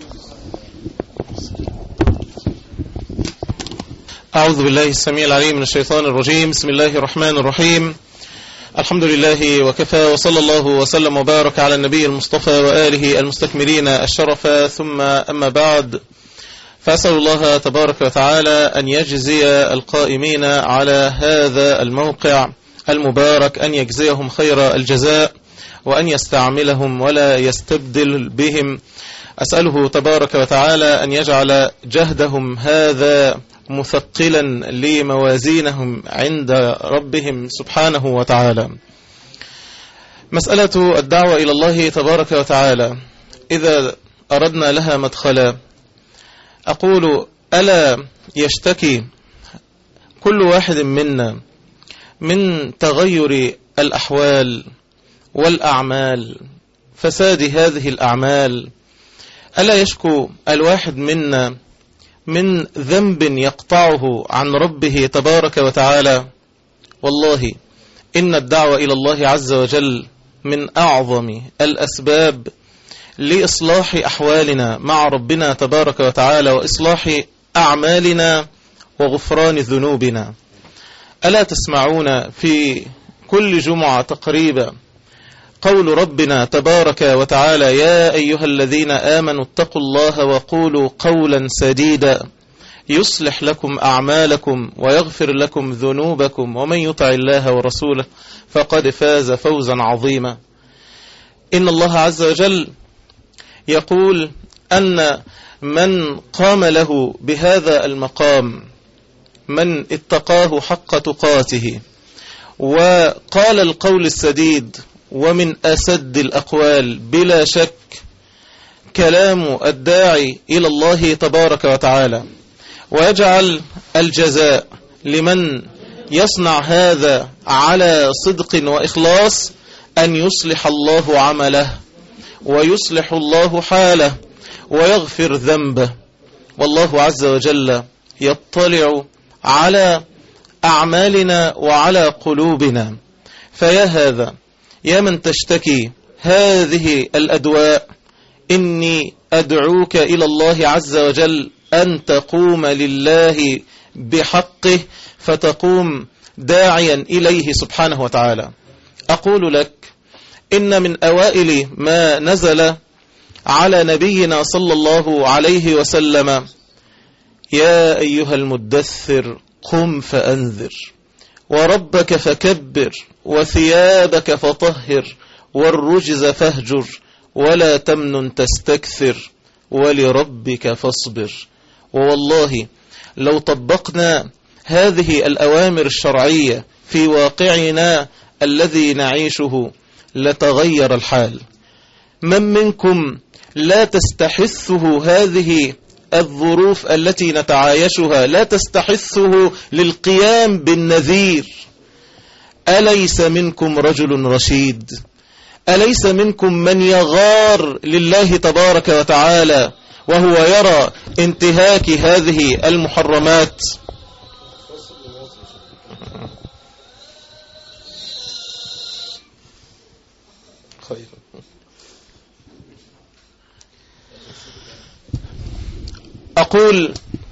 S10: أعوذ بالله السميع العليم من الشيطان الرجيم. بسم الله الرحمن الرحيم. الحمد لله وكفى، وصلى الله وسلم وبارك على النبي المصطفى وآله المستكملين الشرف، ثم أما بعد، فأسأل الله تبارك وتعالى أن يجزي القائمين على هذا الموقع المبارك، أن يجزيهم خير الجزاء، وأن يستعملهم ولا يستبدل بهم. أسأله تبارك وتعالى أن يجعل جهدهم هذا مثقلا لموازينهم عند ربهم سبحانه وتعالى. مسألة الدعوة إلى الله تبارك وتعالى إذا أردنا لها مدخلا، أقول: ألا يشتكي كل واحد منا من تغير الأحوال والأعمال، فساد هذه الأعمال؟ ألا يشكو الواحد منا من ذنب يقطعه عن ربه تبارك وتعالى؟ والله إن الدعوة إلى الله عز وجل من أعظم الأسباب لإصلاح أحوالنا مع ربنا تبارك وتعالى، وإصلاح أعمالنا وغفران ذنوبنا. ألا تسمعون في كل جمعة تقريبا قول ربنا تبارك وتعالى: يا أيها الذين آمنوا اتقوا الله وقولوا قولا سديدا يصلح لكم أعمالكم ويغفر لكم ذنوبكم ومن يطع الله ورسوله فقد فاز فوزا عظيما. إن الله عز وجل يقول أن من قام له بهذا المقام، من اتقاه حق تقاته وقال القول السديد ومن أسد الأقوال، بلا شك كلام الداعي إلى الله تبارك وتعالى، ويجعل الجزاء لمن يصنع هذا على صدق وإخلاص أن يصلح الله عمله ويصلح الله حاله ويغفر ذنبه. والله عز وجل يطلع على أعمالنا وعلى قلوبنا. فيا هذا، يا من تشتكي هذه الأدواء، إني أدعوك إلى الله عز وجل أن تقوم لله بحقه، فتقوم داعيا إليه سبحانه وتعالى. أقول لك إن من أوائل ما نزل على نبينا صلى الله عليه وسلم: يا أيها المدثر قم فأنذر وربك فكبر وثيابك فطهر والرجز فاهجر ولا تمنن تستكثر ولربك فاصبر. ووالله لو طبقنا هذه الأوامر الشرعية في واقعنا الذي نعيشه لتغير الحال. من منكم لا تستحثه هذه الظروف التي نتعايشها، لا تستحثه للقيام بالنذير؟ أليس منكم رجل رشيد؟ أليس منكم من يغار لله تبارك وتعالى وهو يرى انتهاك هذه المحرمات؟ خير. أقول: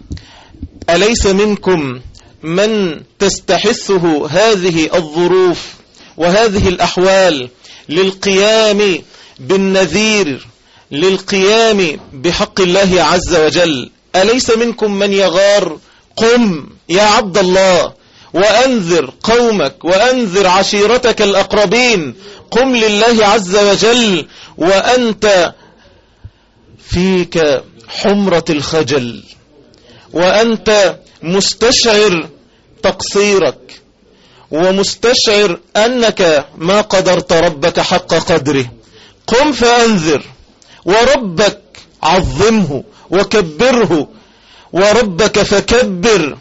S10: أليس منكم من تستحثه هذه الظروف وهذه الأحوال للقيام بالنذير، للقيام بحق الله عز وجل؟ أليس منكم من يغار؟ قم يا عبد الله وأنذر قومك وأنذر عشيرتك الأقربين. قم لله عز وجل وأنت فيك حمرة الخجل، وأنت مستشعر تقصيرك ومستشعر أنك ما قدرت ربك حق قدره. قم فأنذر، وربك عظمه وكبره، وربك فكبر،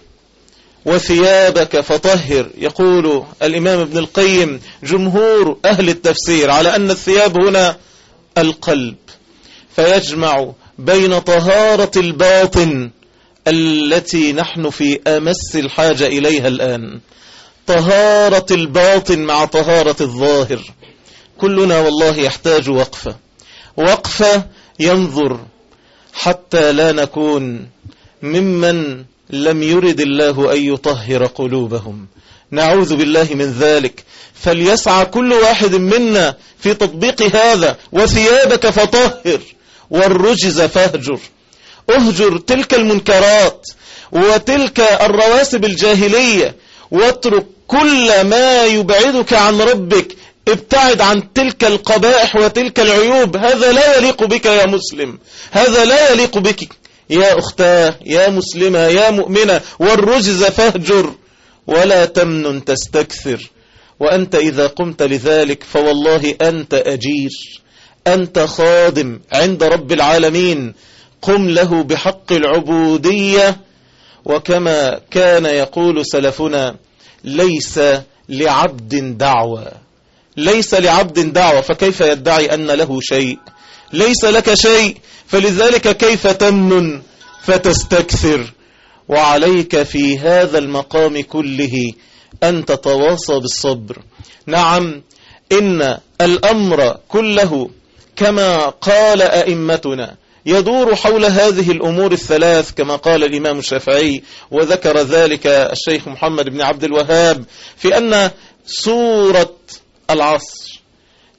S10: وثيابك فطهر. يقول الإمام ابن القيم: جمهور أهل التفسير على أن الثياب هنا القلب، فيجمع بين طهارة الباطن التي نحن في أمس الحاجة إليها الآن، طهارة الباطن مع طهارة الظاهر. كلنا والله يحتاج وقفة، وقفة ينظر حتى لا نكون ممن لم يرد الله أن يطهر قلوبهم. نعوذ بالله من ذلك. فليسعى كل واحد منا في تطبيق هذا: وثيابك فطهر والرجز فاهجر. اهجر تلك المنكرات وتلك الرواسب الجاهلية، واترك كل ما يبعدك عن ربك. ابتعد عن تلك القبائح وتلك العيوب. هذا لا يليق بك يا مسلم، هذا لا يليق بك يا أختاه، يا مسلمة، يا مؤمنة. والرجز فاهجر ولا تمنن تستكثر. وأنت إذا قمت لذلك فوالله أنت أجير، أنت خادم عند رب العالمين. قم له بحق العبودية. وكما كان يقول سلفنا: ليس لعبد دعوة، ليس لعبد دعوة، فكيف يدعي أن له شيء؟ ليس لك شيء، فلذلك كيف تمنن فتستكثر؟ وعليك في هذا المقام كله أن تتواصى بالصبر. نعم، إن الأمر كله كما قال أئمتنا يدور حول هذه الأمور الثلاث، كما قال الإمام الشافعي، وذكر ذلك الشيخ محمد بن عبد الوهاب، في أن سورة العصر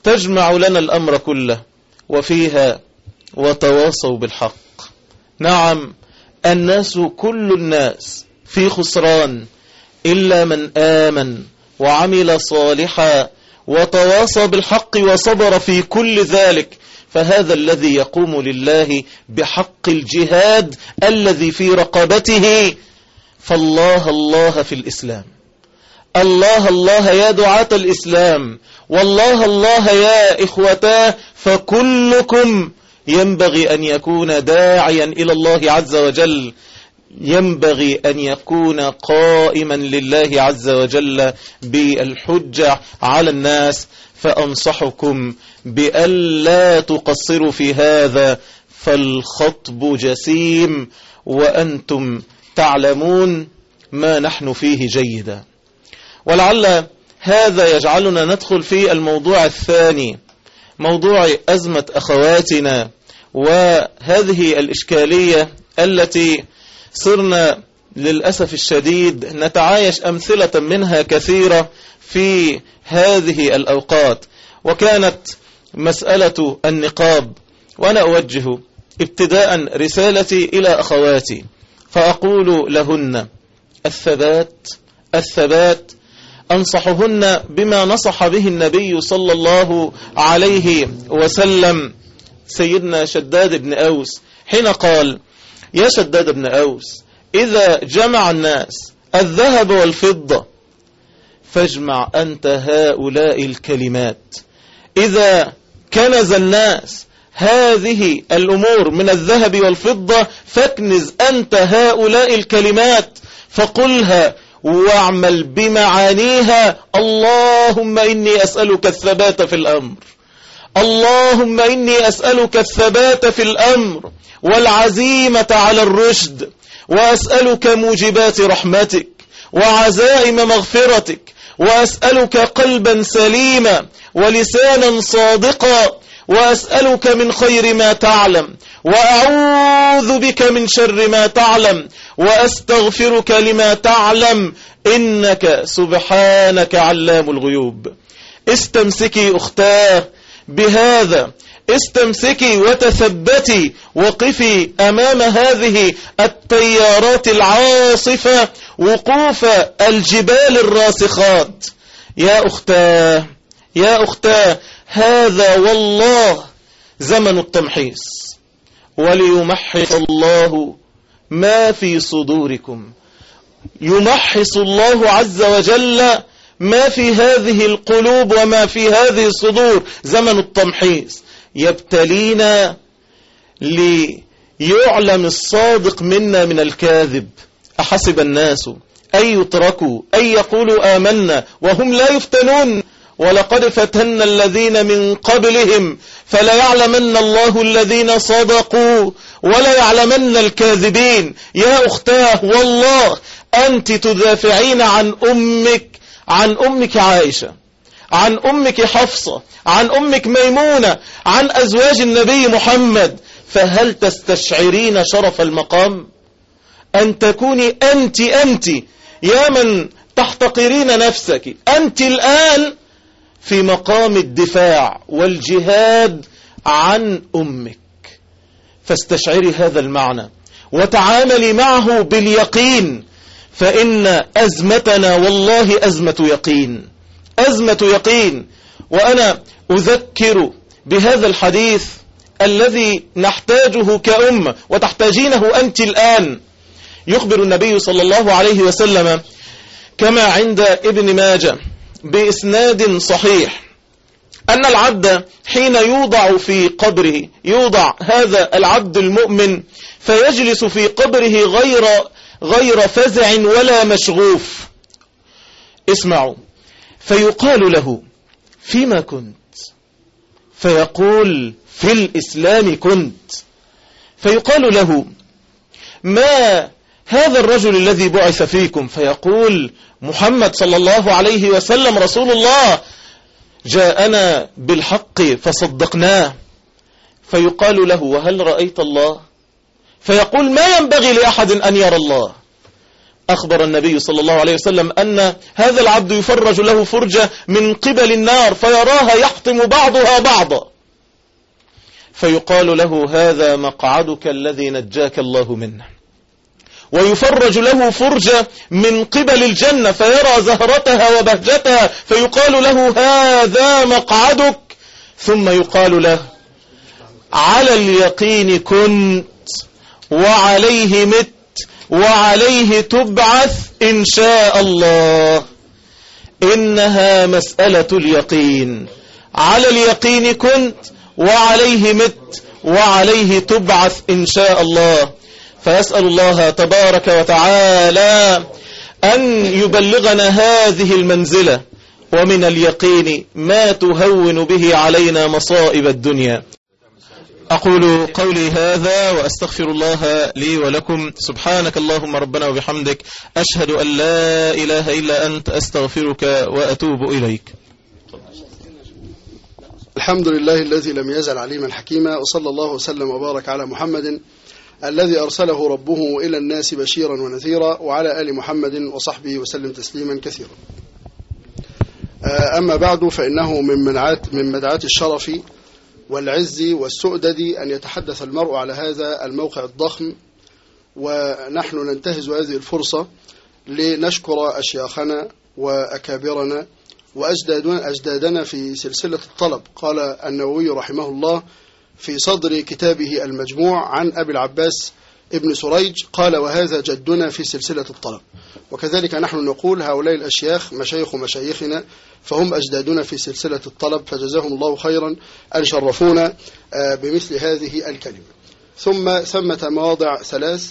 S10: تجمع لنا الأمر كله، وفيها وتواصوا بالحق. نعم، الناس كل الناس في خسران إلا من آمن وعمل صالحا وتواصى بالحق وصبر في كل ذلك، فهذا الذي يقوم لله بحق الجهاد الذي في رقبته. فالله الله في الإسلام، الله الله يا دعاة الإسلام، والله الله يا إخوتاه، فكلكم ينبغي أن يكون داعيا إلى الله عز وجل، ينبغي أن يكون قائما لله عز وجل بالحجة على الناس. فأنصحكم بألا تقصروا في هذا، فالخطب جسيم وأنتم تعلمون ما نحن فيه جيدا. ولعل هذا يجعلنا ندخل في الموضوع الثاني، موضوع أزمة أخواتنا وهذه الإشكالية التي صرنا للأسف الشديد نتعايش أمثلة منها كثيرة في هذه الأوقات. وكانت مسألة النقاب، وأنا أوجه ابتداء رسالتي إلى أخواتي فأقول لهن الثبات الثبات. أنصحهن بما نصح به النبي صلى الله عليه وسلم سيدنا شداد بن أوس حين قال: يا شداد بن أوس، إذا جمع الناس الذهب والفضة فاجمع أنت هؤلاء الكلمات. إذا كنز الناس هذه الأمور من الذهب والفضة فاكنز أنت هؤلاء الكلمات، فقلها واعمل بمعانيها. اللهم إني أسألك الثبات في الأمر، اللهم إني أسألك الثبات في الأمر والعزيمة على الرشد، وأسألك موجبات رحمتك وعزائم مغفرتك، وأسألك قلبا سليما ولسانا صادقا، وأسألك من خير ما تعلم، وأعوذ بك من شر ما تعلم، وأستغفرك لما تعلم، إنك سبحانك علام الغيوب. استمسكي أختاه بهذا، استمسكي وتثبتي، وقفي أمام هذه التيارات العاصفة وقوف الجبال الراسخات. يا أختاه يا أختاه، هذا والله زمن التمحيص، وليمحص الله ما في صدوركم. يمحص الله عز وجل ما في هذه القلوب وما في هذه الصدور. زمن التمحيص يبتلينا ليعلم الصادق منا من الكاذب. أحسب الناس أن يتركوا أن يقولوا آمنا وهم لا يفتنون، ولقد فتنا الذين من قبلهم فلا يعلمن الله الذين صدقوا ولا يعلمن الكاذبين. يا أختاه، والله أنت تدافعين عن أمك، عن أمك عائشة، عن أمك حفصة، عن أمك ميمونة، عن أزواج النبي محمد، فهل تستشعرين شرف المقام أن تكوني أنت أنت يا من تحتقرين نفسك، أنت الآن في مقام الدفاع والجهاد عن أمك؟ فاستشعري هذا المعنى وتعاملي معه باليقين، فإن أزمتنا والله أزمة يقين، أزمة يقين. وأنا أذكر بهذا الحديث الذي نحتاجه كأمة وتحتاجينه أنت الآن. يخبر النبي صلى الله عليه وسلم كما عند ابن ماجه بإسناد صحيح أن العبد حين يوضع في قبره، يوضع هذا العبد المؤمن فيجلس في قبره غير غير فزع ولا مشغوف. اسمعوا، فيقال له: فيما كنت؟ فيقول: في الإسلام كنت. فيقال له: ما هذا الرجل الذي بعث فيكم؟ فيقول: محمد صلى الله عليه وسلم رسول الله، جاءنا بالحق فصدقناه. فيقال له: وهل رأيت الله؟ فيقول: ما ينبغي لأحد أن يرى الله. أخبر النبي صلى الله عليه وسلم أن هذا العبد يفرج له فرجة من قبل النار فيراها يحطم بعضها بعضا، فيقال له هذا مقعدك الذي نجاك الله منه. ويفرج له فرجة من قبل الجنة فيرى زهرتها وبهجتها فيقال له هذا مقعدك، ثم يقال له على اليقين كنت وعليه مت وعليه تبعث إن شاء الله. إنها مسألة اليقين، على اليقين كنت وعليه مت وعليه تبعث إن شاء الله. فيسأل الله تبارك وتعالى أن يبلغنا هذه المنزلة، ومن اليقين ما تهون به علينا مصائب الدنيا. أقول قولي هذا وأستغفر الله لي ولكم. سبحانك اللهم ربنا وبحمدك، أشهد أن لا إله إلا أنت، أستغفرك وأتوب إليك.
S7: الحمد لله الذي لم يزل عليما حكيما، وصلى الله وسلم وبارك على محمد الذي أرسله ربه إلى الناس بشيرا ونذيرا، وعلى آل محمد وصحبه وسلم تسليما كثيرا. أما بعد، فإنه من منعات من مدعات الشرف والعز والسؤدد أن يتحدث المرء على هذا الموقع الضخم، ونحن ننتهز هذه الفرصة لنشكر أشياخنا وأكابرنا وأجدادنا في سلسلة الطلب. قال النووي رحمه الله في صدر كتابه المجموع عن أبي العباس ابن سريج قال وهذا جدنا في سلسلة الطلب. وكذلك نحن نقول هؤلاء الأشياخ مشايخ مشايخنا فهم أجدادنا في سلسلة الطلب، فجزاهم الله خيرا أن شرفونا بمثل هذه الكلمة. ثم ثمة مواضع ثلاث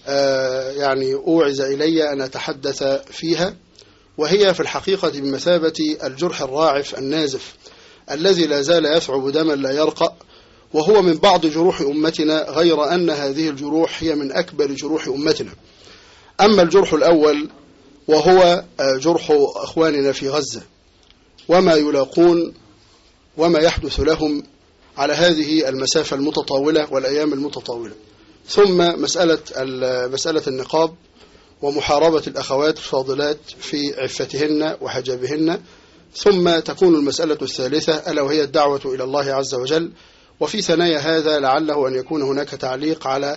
S7: يعني أوعز إلي أن أتحدث فيها، وهي في الحقيقة بمثابة الجرح الراعف النازف الذي لا زال يثعب دما لا يرقى، وهو من بعض جروح أمتنا، غير أن هذه الجروح هي من أكبر جروح أمتنا. أما الجرح الأول وهو جرح أخواننا في غزة، وما يلاقون وما يحدث لهم على هذه المسافة المتطاولة والأيام المتطاولة. ثم مسألة مسألة النقاب ومحاربة الأخوات الفاضلات في عفتهن وحجابهن. ثم تكون المسألة الثالثة ألا وهي الدعوة إلى الله عز وجل. وفي ثنايا هذا لعله أن يكون هناك تعليق على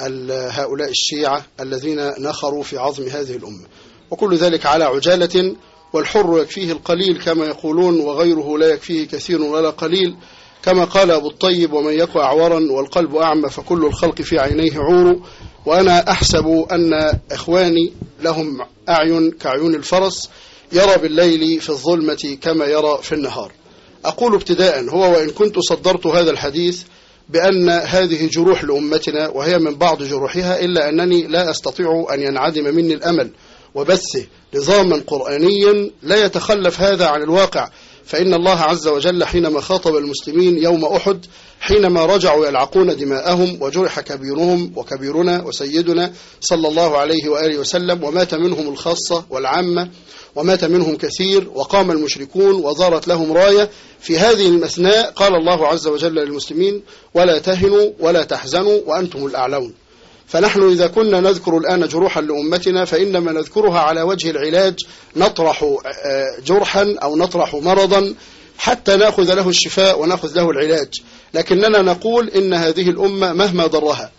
S7: هؤلاء الشيعة الذين نخروا في عظم هذه الأمة، وكل ذلك على عجالة، والحر يكفيه القليل كما يقولون، وغيره لا يكفيه كثير ولا قليل، كما قال أبو الطيب ومن يك أعورا والقلب أعمى فكل الخلق في عينيه عور. وأنا أحسب أن إخواني لهم أعين كعيون الفرس، يرى بالليل في الظلمة كما يرى في النهار. أقول ابتداء هو وإن كنت صدرت هذا الحديث بأن هذه جروح لأمتنا وهي من بعض جروحها، إلا أنني لا أستطيع أن ينعدم مني الأمل وبثه نظاما قرآنيا لا يتخلف هذا عن الواقع. فإن الله عز وجل حينما خاطب المسلمين يوم أحد، حينما رجعوا يلعقون دماءهم وجرح كبيرهم وكبيرنا وسيدنا صلى الله عليه وآله وسلم، ومات منهم الخاصة والعامة ومات منهم كثير، وقام المشركون وظهرت لهم راية، في هذه المثناء قال الله عز وجل للمسلمين ولا تهنوا ولا تحزنوا وأنتم الأعلون. فنحن إذا كنا نذكر الآن جروحا لأمتنا فإنما نذكرها على وجه العلاج، نطرح جرحا أو نطرح مرضا حتى نأخذ له الشفاء ونأخذ له العلاج. لكننا نقول إن هذه الأمة مهما ضرها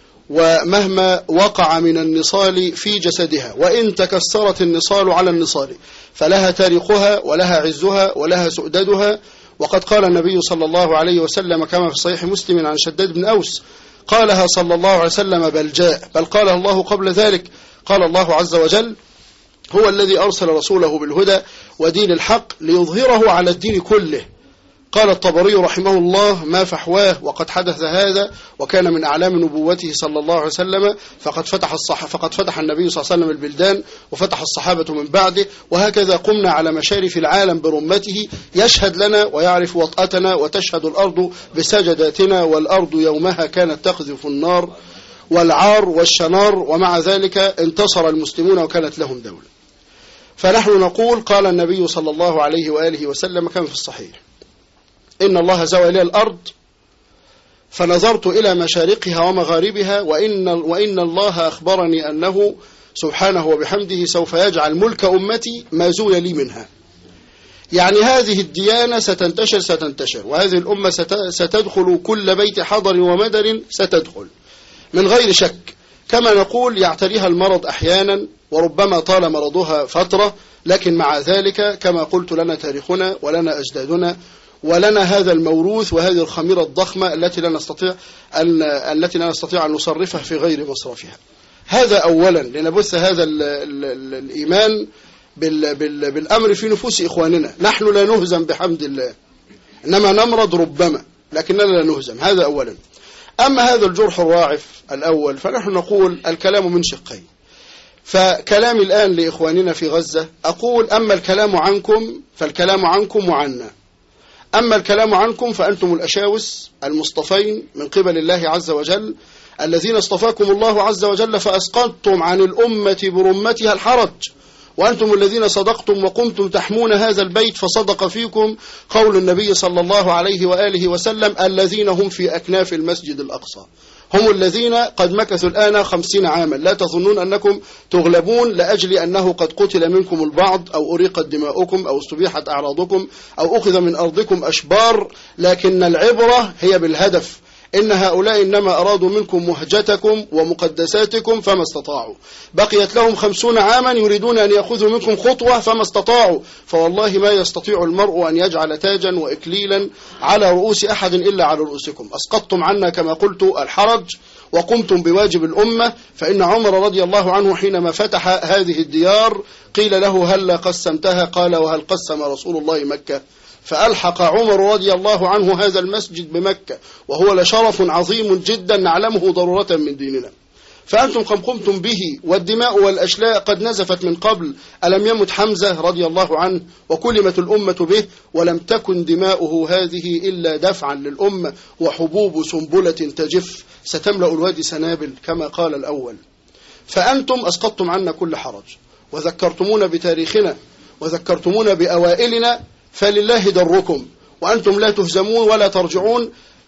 S7: ومهما وقع من النصال في جسدها، وإن تكسرت النصال على النصال، فلها تاريخها ولها عزها ولها سؤددها. وقد قال النبي صلى الله عليه وسلم كما في صحيح مسلم عن شداد بن أوس قالها صلى الله عليه وسلم بل جاء، بل قالها الله قبل ذلك. قال الله عز وجل هو الذي أرسل رسوله بالهدى ودين الحق ليظهره على الدين كله. قال الطبري رحمه الله ما فحواه، وقد حدث هذا وكان من أعلام نبوته صلى الله عليه وسلم، فقد فتح الصح فقد فتح النبي صلى الله عليه وسلم البلدان وفتح الصحابة من بعده، وهكذا قمنا على مشارف العالم برمته، يشهد لنا ويعرف وطأتنا، وتشهد الأرض بسجداتنا، والأرض يومها كانت تقذف النار والعار والشنار، ومع ذلك انتصر المسلمون وكانت لهم دولة. فنحن نقول قال النبي صلى الله عليه وآله وسلم كما في الصحيح إن الله زوى لي الأرض فنظرت إلى مشارقها ومغاربها، وإن, وإن الله أخبرني أنه سبحانه وبحمده سوف يجعل ملك أمتي ما زول لي منها. يعني هذه الديانة ستنتشر ستنتشر وهذه الأمة ستدخل كل بيت حضر ومدر ستدخل من غير شك. كما نقول يعتريها المرض أحيانا وربما طال مرضها فترة، لكن مع ذلك كما قلت لنا تاريخنا ولنا أجدادنا ولنا هذا الموروث وهذه الخميرة الضخمة التي لا نستطيع أن التي لا نستطيع أن نصرفها في غير مصرفها. هذا أولا لنبث هذا ال ال ال الإيمان بال بال بالأمر في نفوس إخواننا. نحن لا نهزم بحمد الله، إنما نمرض ربما لكننا لا نهزم. هذا أولا. أما هذا الجرح الراعف الأول فنحن نقول الكلام من شقين. فكلامي الآن لإخواننا في غزة أقول أما الكلام عنكم فالكلام عنكم وعنا. أما الكلام عنكم فأنتم الأشاوس المصطفين من قبل الله عز وجل الذين اصطفاكم الله عز وجل فأسقطتم عن الأمة برمتها الحرج، وأنتم الذين صدقتم وقمتم تحمون هذا البيت فصدق فيكم قول النبي صلى الله عليه وآله وسلم الذين هم في أكناف المسجد الأقصى، هم الذين قد مكثوا الآن خمسين عاما. لا تظنون أنكم تغلبون لأجل أنه قد قتل منكم البعض أو أريقت دماؤكم أو استبيحت أعراضكم أو أخذ من أرضكم أشبار، لكن العبرة هي بالهدف. إن هؤلاء إنما أرادوا منكم مهجتكم ومقدساتكم فما استطاعوا. بقيت لهم خمسون عاما يريدون أن يأخذوا منكم خطوة فما استطاعوا. فوالله ما يستطيع المرء أن يجعل تاجا وإكليلا على رؤوس أحد إلا على رؤوسكم. أسقطتم عنا كما قلت الحرج وقمتم بواجب الأمة. فإن عمر رضي الله عنه حينما فتح هذه الديار قيل له هل قسمتها؟ قال وهل قسم رسول الله مكة؟ فألحق عمر رضي الله عنه هذا المسجد بمكة، وهو لشرف عظيم جدا نعلمه ضرورة من ديننا. فأنتم قد قمتم به والدماء والأشلاء قد نزفت من قبل. ألم يمت حمزة رضي الله عنه وكلمت الأمة به ولم تكن دماؤه هذه إلا دفعا للأمة وحبوب سنبلة تجف ستملأ الوادي سنابل كما قال الأول. فأنتم أسقطتم عنا كل حرج وذكرتمونا بتاريخنا وذكرتمونا بأوائلنا، فلله دركم وأنتم لا تهزمون ولا ترجعون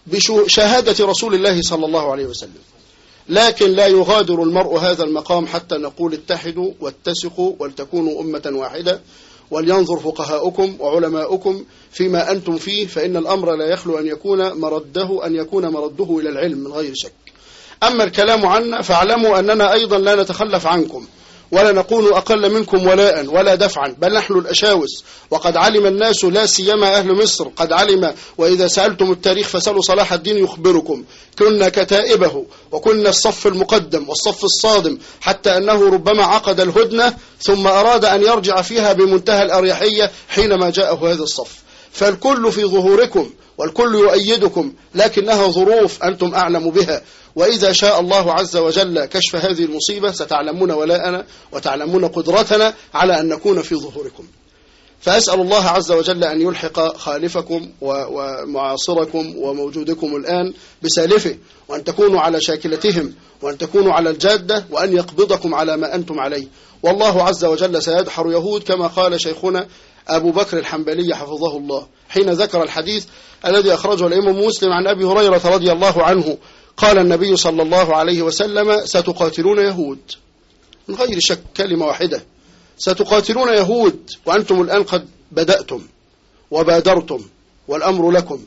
S7: بشهادة رسول الله صلى الله عليه وسلم. لكن لا يغادر المرء هذا المقام حتى نقول اتحدوا واتسقوا ولتكونوا أمة واحدة، ولينظر فقهاؤكم وعلماؤكم فيما أنتم فيه، فإن الأمر لا يخلو أن يكون مرده أن يكون مرده إلى العلم من غير شك. أما الكلام عنا فاعلموا أننا أيضا لا نتخلف عنكم ولا نكون أقل منكم ولاء ولا دفعا، بل نحن الأشاوس. وقد علم الناس لا سيما أهل مصر قد علم، وإذا سألتم التاريخ فسألوا صلاح الدين يخبركم، كنا كتائبه وكنا الصف المقدم والصف الصادم، حتى أنه ربما عقد الهدنة ثم أراد أن يرجع فيها بمنتهى الأريحية حينما جاءه هذا الصف. فالكل في ظهوركم والكل يؤيدكم، لكنها ظروف أنتم أعلم بها. وإذا شاء الله عز وجل كشف هذه المصيبة ستعلمون ولاءنا وتعلمون قدرتنا على أن نكون في ظهوركم. فأسأل الله عز وجل أن يلحق خالفكم ومعاصركم وموجودكم الآن بسالفه، وأن تكونوا على شاكلتهم وأن تكونوا على الجادة، وأن يقبضكم على ما أنتم عليه. والله عز وجل سيدحر يهود كما قال شيخنا أبو بكر الحنبلي حفظه الله حين ذكر الحديث الذي أخرجه الإمام مسلم عن أبي هريرة رضي الله عنه قال النبي صلى الله عليه وسلم ستقاتلون يهود، من غير شك كلمة واحدة، ستقاتلون يهود وأنتم الآن قد بدأتم وبادرتم والأمر لكم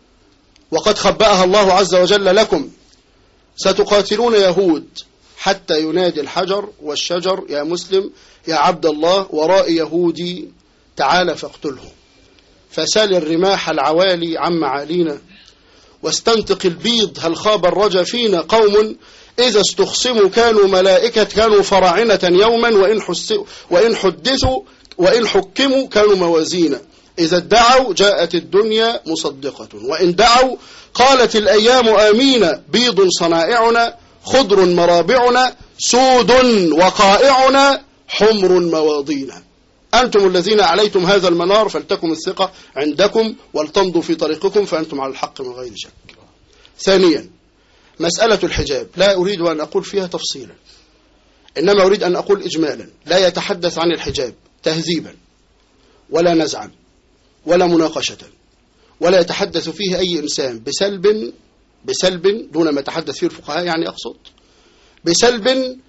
S7: وقد خبأها الله عز وجل لكم. ستقاتلون يهود حتى ينادي الحجر والشجر يا مسلم يا عبد الله وراء يهودي تعال فاقتله، فسال الرماح العوالي عن معالينا واستنطق البيض هل خاب الرجا فينا قوم إذا استخصموا كانوا ملائكة كانوا فراعنة يوما وإن, وإن حدثوا وإن حكموا كانوا موازينا، إذا ادعوا جاءت الدنيا مصدقة وإن دعوا قالت الأيام آمين، بيض صنائعنا خضر مرابعنا سود وقائعنا حمر مواضينا. أنتم الذين أعليتم هذا المنار فلتكن الثقة عندكم ولتمضوا في طريقكم فأنتم على الحق من غير شك. ثانيا مسألة الحجاب لا أريد أن أقول فيها تفصيلا، إنما أريد أن أقول إجمالا. لا يتحدث عن الحجاب تهذيبا ولا نزعا ولا مناقشة، ولا يتحدث فيه أي إنسان بسلب بسلب دون ما يتحدث فيه الفقهاء، يعني أقصد بسلب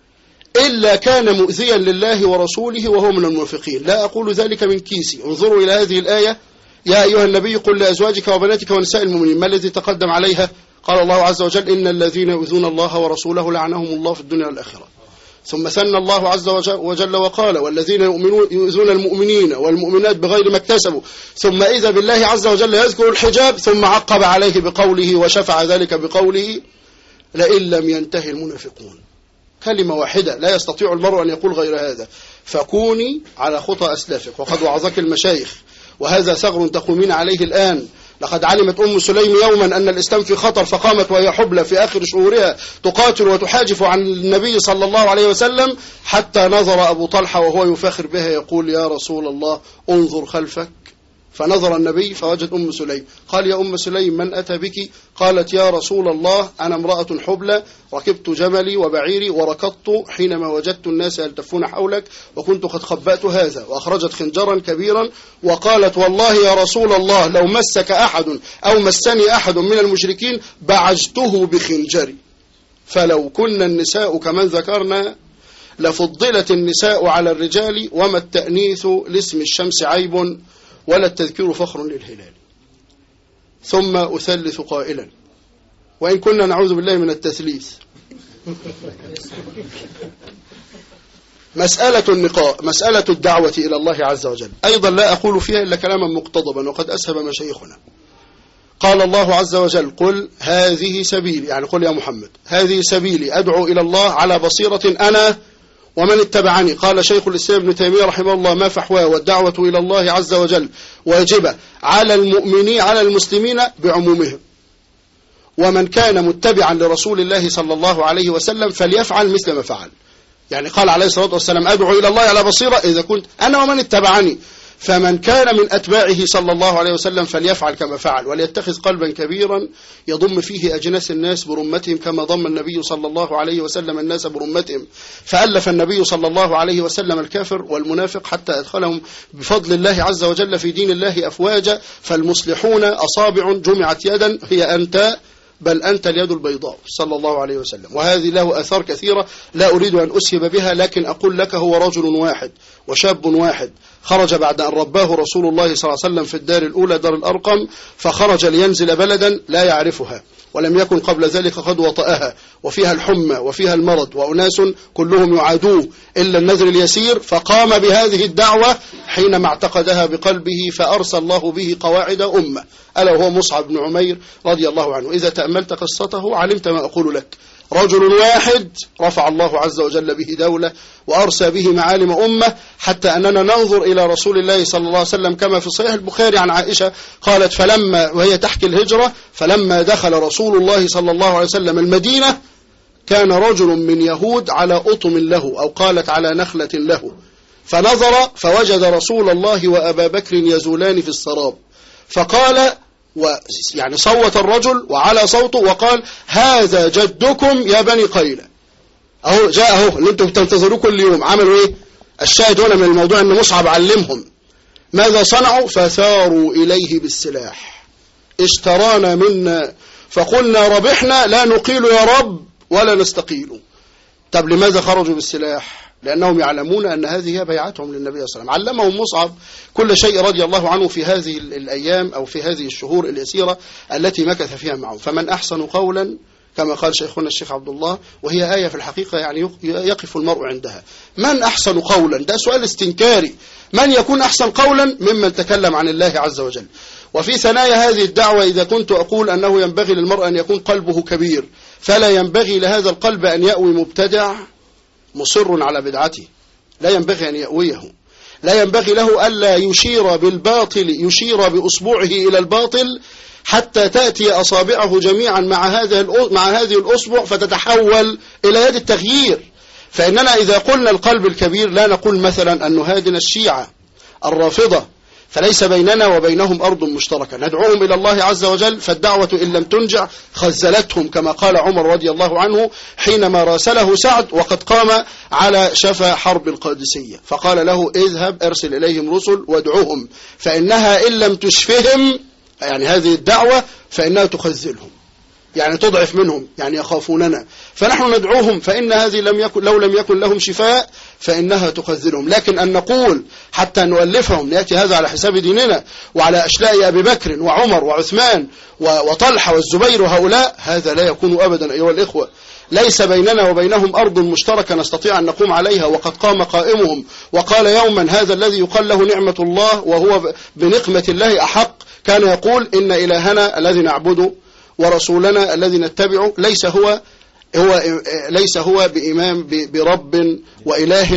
S7: إلا كان مؤذيا لله ورسوله وهو من المنافقين. لا أقول ذلك من كيسي. انظروا إلى هذه الآية: يا أيها النبي قل لأزواجك وبناتك ونساء المؤمنين. ما الذي تقدم عليها؟ قال الله عز وجل: إن الذين يؤذون الله ورسوله لعنهم الله في الدنيا والآخرة. ثم ثنى الله عز وجل وقال: والذين يؤذون المؤمنين والمؤمنات بغير ما اكتسبوا. ثم إذا بالله عز وجل يذكر الحجاب، ثم عقب عليه بقوله وشفع ذلك بقوله: لئن لم ينتهي المنافقون. كلمة واحدة لا يستطيع المرء أن يقول غير هذا. فكوني على خطى أسلافك، وقد وعظك المشايخ، وهذا ثغر تقومين عليه الآن. لقد علمت أم سليم يوما أن الإسلام في خطر، فقامت وهي حبلى في آخر شهورها تقاتل وتحاجف عن النبي صلى الله عليه وسلم، حتى نظر أبو طلحة وهو يفاخر بها يقول: يا رسول الله انظر خلفك. فنظر النبي فوجد أم سليم. قال: يا أم سليم من أتى بك؟ قالت: يا رسول الله أنا امرأة حبلى، ركبت جملي وبعيري وركضت حينما وجدت الناس يلتفون حولك، وكنت قد خبأت هذا. وأخرجت خنجرا كبيرا وقالت: والله يا رسول الله لو مسك أحد أو مسني أحد من المشركين بعجته بخنجري. فلو كنا النساء كمن ذكرنا لفضلت النساء على الرجال، وما التأنيث لاسم الشمس عيب ولا التذكير فخر للهلال. ثم أثلث قائلا، وإن كنا نعوذ بالله من التثليث، مسألة النقاء، مسألة الدعوة إلى الله عز وجل أيضا لا أقول فيها إلا كلاما مقتضبا، وقد أسهب مشايخنا. قال الله عز وجل: قل هذه سبيلي، يعني قل يا محمد هذه سبيلي أدعو إلى الله على بصيرة أنا ومن اتبعني. قال شيخ الإسلام ابن تيمية رحمه الله: ما فحواه والدعوة إلى الله عز وجل واجبة على المؤمنين على المسلمين بعمومهم، ومن كان متبعا لرسول الله صلى الله عليه وسلم فليفعل مثل ما فعل. يعني قال عليه الصلاة والسلام: أدعو إلى الله على بصيرة إذا كنت أنا ومن اتبعني. فمن كان من أتباعه صلى الله عليه وسلم فليفعل كما فعل، وليتخذ قلبا كبيرا يضم فيه أجناس الناس برمتهم، كما ضم النبي صلى الله عليه وسلم الناس برمتهم. فألف النبي صلى الله عليه وسلم الكافر والمنافق حتى أدخلهم بفضل الله عز وجل في دين الله أفواجا. فالمصلحون أصابع جمعت يدا هي أنت، بل أنت اليد البيضاء صلى الله عليه وسلم. وهذه له آثار كثيرة لا أريد أن أسهب بها، لكن أقول لك هو رجل واحد وشاب واحد خرج بعد أن رباه رسول الله صلى الله عليه وسلم في الدار الأولى دار الأرقم، فخرج لينزل بلدا لا يعرفها ولم يكن قبل ذلك قد وطأها، وفيها الحمى وفيها المرض، وأناس كلهم يعادوه إلا النذر اليسير. فقام بهذه الدعوة حينما اعتقدها بقلبه، فأرسل الله به قواعد أمة، ألا وهو مصعب بن عمير رضي الله عنه. إذا تأملت قصته علمت ما أقول لك. رجل واحد رفع الله عز وجل به دولة وأرسى به معالم أمة، حتى أننا ننظر إلى رسول الله صلى الله عليه وسلم كما في صحيح البخاري عن عائشة قالت: فلما وهي تحكي الهجرة، فلما دخل رسول الله صلى الله عليه وسلم المدينة كان رجل من يهود على أطم له، أو قالت على نخلة له، فنظر فوجد رسول الله وأبا بكر يزولان في السراب، فقال ويعني صوت الرجل وعلى صوته وقال: هذا جدكم يا بني قيلة. اهو جاء اهو اللي انتم بتنتظروه كل يوم. عملوا ايه؟ الشاهد هنا من الموضوع ان مصعب علمهم ماذا صنعوا. فثاروا اليه بالسلاح: اشترانا منا فقلنا ربحنا، لا نقيل يا رب ولا نستقيل. طب لماذا خرجوا بالسلاح؟ لأنهم يعلمون أن هذه هي بيعتهم للنبي صلى الله عليه وسلم. علمهم مصعب كل شيء رضي الله عنه في هذه الأيام أو في هذه الشهور اليسيرة التي مكث فيها معهم. فمن أحسن قولا كما قال شيخنا الشيخ عبد الله، وهي آية في الحقيقة يعني يقف المرء عندها. من أحسن قولا؟ ده سؤال استنكاري. من يكون أحسن قولا ممن تكلم عن الله عز وجل؟ وفي ثنايا هذه الدعوة إذا كنت أقول أنه ينبغي للمرء أن يكون قلبه كبير، فلا ينبغي لهذا القلب أن يأوي مبتدع مصر على بدعته، لا ينبغي أن يأويه. لا ينبغي له ألا يشير بالباطل، يشير بأصبعه إلى الباطل حتى تأتي أصابعه جميعا مع هذه مع هذه الأصبع فتتحول إلى يد التغيير. فإننا إذا قلنا القلب الكبير لا نقول مثلا أن نهادن الشيعة الرافضة، فليس بيننا وبينهم أرض مشتركة، ندعوهم إلى الله عز وجل. فالدعوة إن لم تنجع خزلتهم، كما قال عمر رضي الله عنه حينما راسله سعد وقد قام على شفا حرب القادسية، فقال له: اذهب ارسل إليهم رسل وادعوهم، فإنها إن لم تشفهم، يعني هذه الدعوة، فإنها تخزلهم. يعني تضعف منهم، يعني يخافوننا، فنحن ندعوهم، فإن هذه لم يكن لو لم يكن لهم شفاء فإنها تخذلهم. لكن أن نقول حتى نؤلفهم يأتي هذا على حساب ديننا وعلى أشلاء أبي بكر وعمر وعثمان وطلحة والزبير وهؤلاء، هذا لا يكون أبدا أيها الإخوة. ليس بيننا وبينهم أرض مشتركة نستطيع أن نقوم عليها، وقد قام قائمهم وقال يوما هذا الذي يقال له نعمة الله وهو بنقمة الله أحق، كان يقول إن إلهنا الذي نعبده ورسولنا الذي نتبعه ليس هو هو ليس هو بإمام برب وإله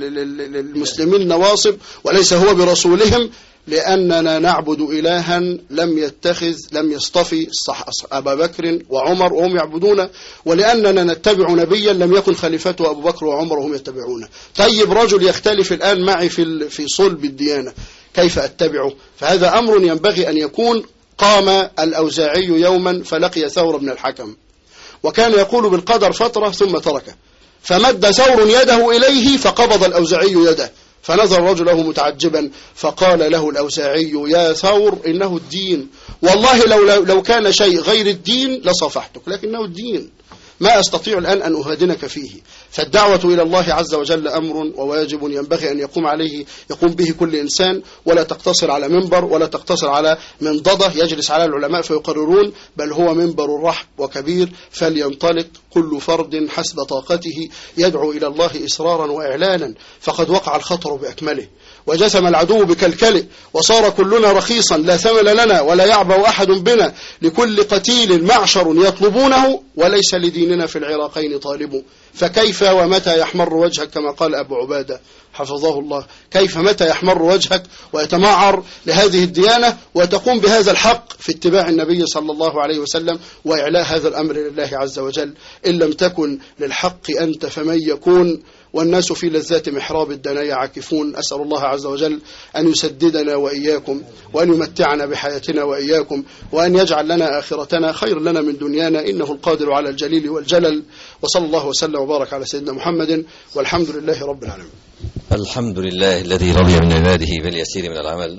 S7: للمسلمين النواصب، وليس هو برسولهم، لأننا نعبد إلها لم يتخذ لم يصطفي أبا بكر وعمر وهم يعبدون، ولأننا نتبع نبيا لم يكن خليفته أبو بكر وعمر وهم يتبعونه. طيب رجل يختلف الآن معي في في صلب الديانة، كيف أتبعه؟ فهذا أمر ينبغي أن يكون. قام الأوزاعي يوما فلقي ثور بن الحكم، وكان يقول بالقدر فترة ثم تركه، فمد ثور يده إليه فقبض الأوزاعي يده، فنظر الرجل له متعجبا، فقال له الأوزاعي يا ثور إنه الدين، والله لو, لو كان شيء غير الدين لصفحتك، لكنه الدين، ما أستطيع الآن أن أهادنك فيه. فالدعوة إلى الله عز وجل أمر وواجب ينبغي أن يقوم عليه يقوم به كل إنسان، ولا تقتصر على منبر ولا تقتصر على منضدة يجلس على العلماء فيقررون، بل هو منبر رحب وكبير، فلينطلق كل فرد حسب طاقته يدعو إلى الله إصرارا وإعلانا، فقد وقع الخطر بأكمله وجسم العدو بكلكله، وصار كلنا رخيصا لا ثمن لنا ولا يعبأ أحد بنا، لكل قتيل معشر يطلبونه وليس لديننا في العراقين طالب. فكيف ومتى يحمر وجهك كما قال أبو عبادة حفظه الله، كيف متى يحمر وجهك ويتمعر لهذه الديانة وتقوم بهذا الحق في اتباع النبي صلى الله عليه وسلم وإعلاء هذا الأمر لله عز وجل؟ إن لم تكن للحق أنت فمن يكون، والناس في لذات محراب الدنايا عاكفون. أسأل الله عز وجل أن يسددنا وإياكم، وأن يمتعنا بحياتنا وإياكم، وأن يجعل لنا آخرتنا خير لنا من دنيانا، إنه القادر على الجليل والجلل. وصلى الله وسلم وبارك على سيدنا محمد، والحمد لله رب العالمين.
S3: الحمد لله الذي رضي من عباده باليسير من العمل،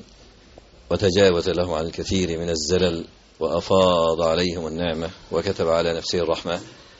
S3: وتجاوز لهم عن الكثير من الزلل، وأفاض عليهم النعمة، وكتب على نفسه الرحمة،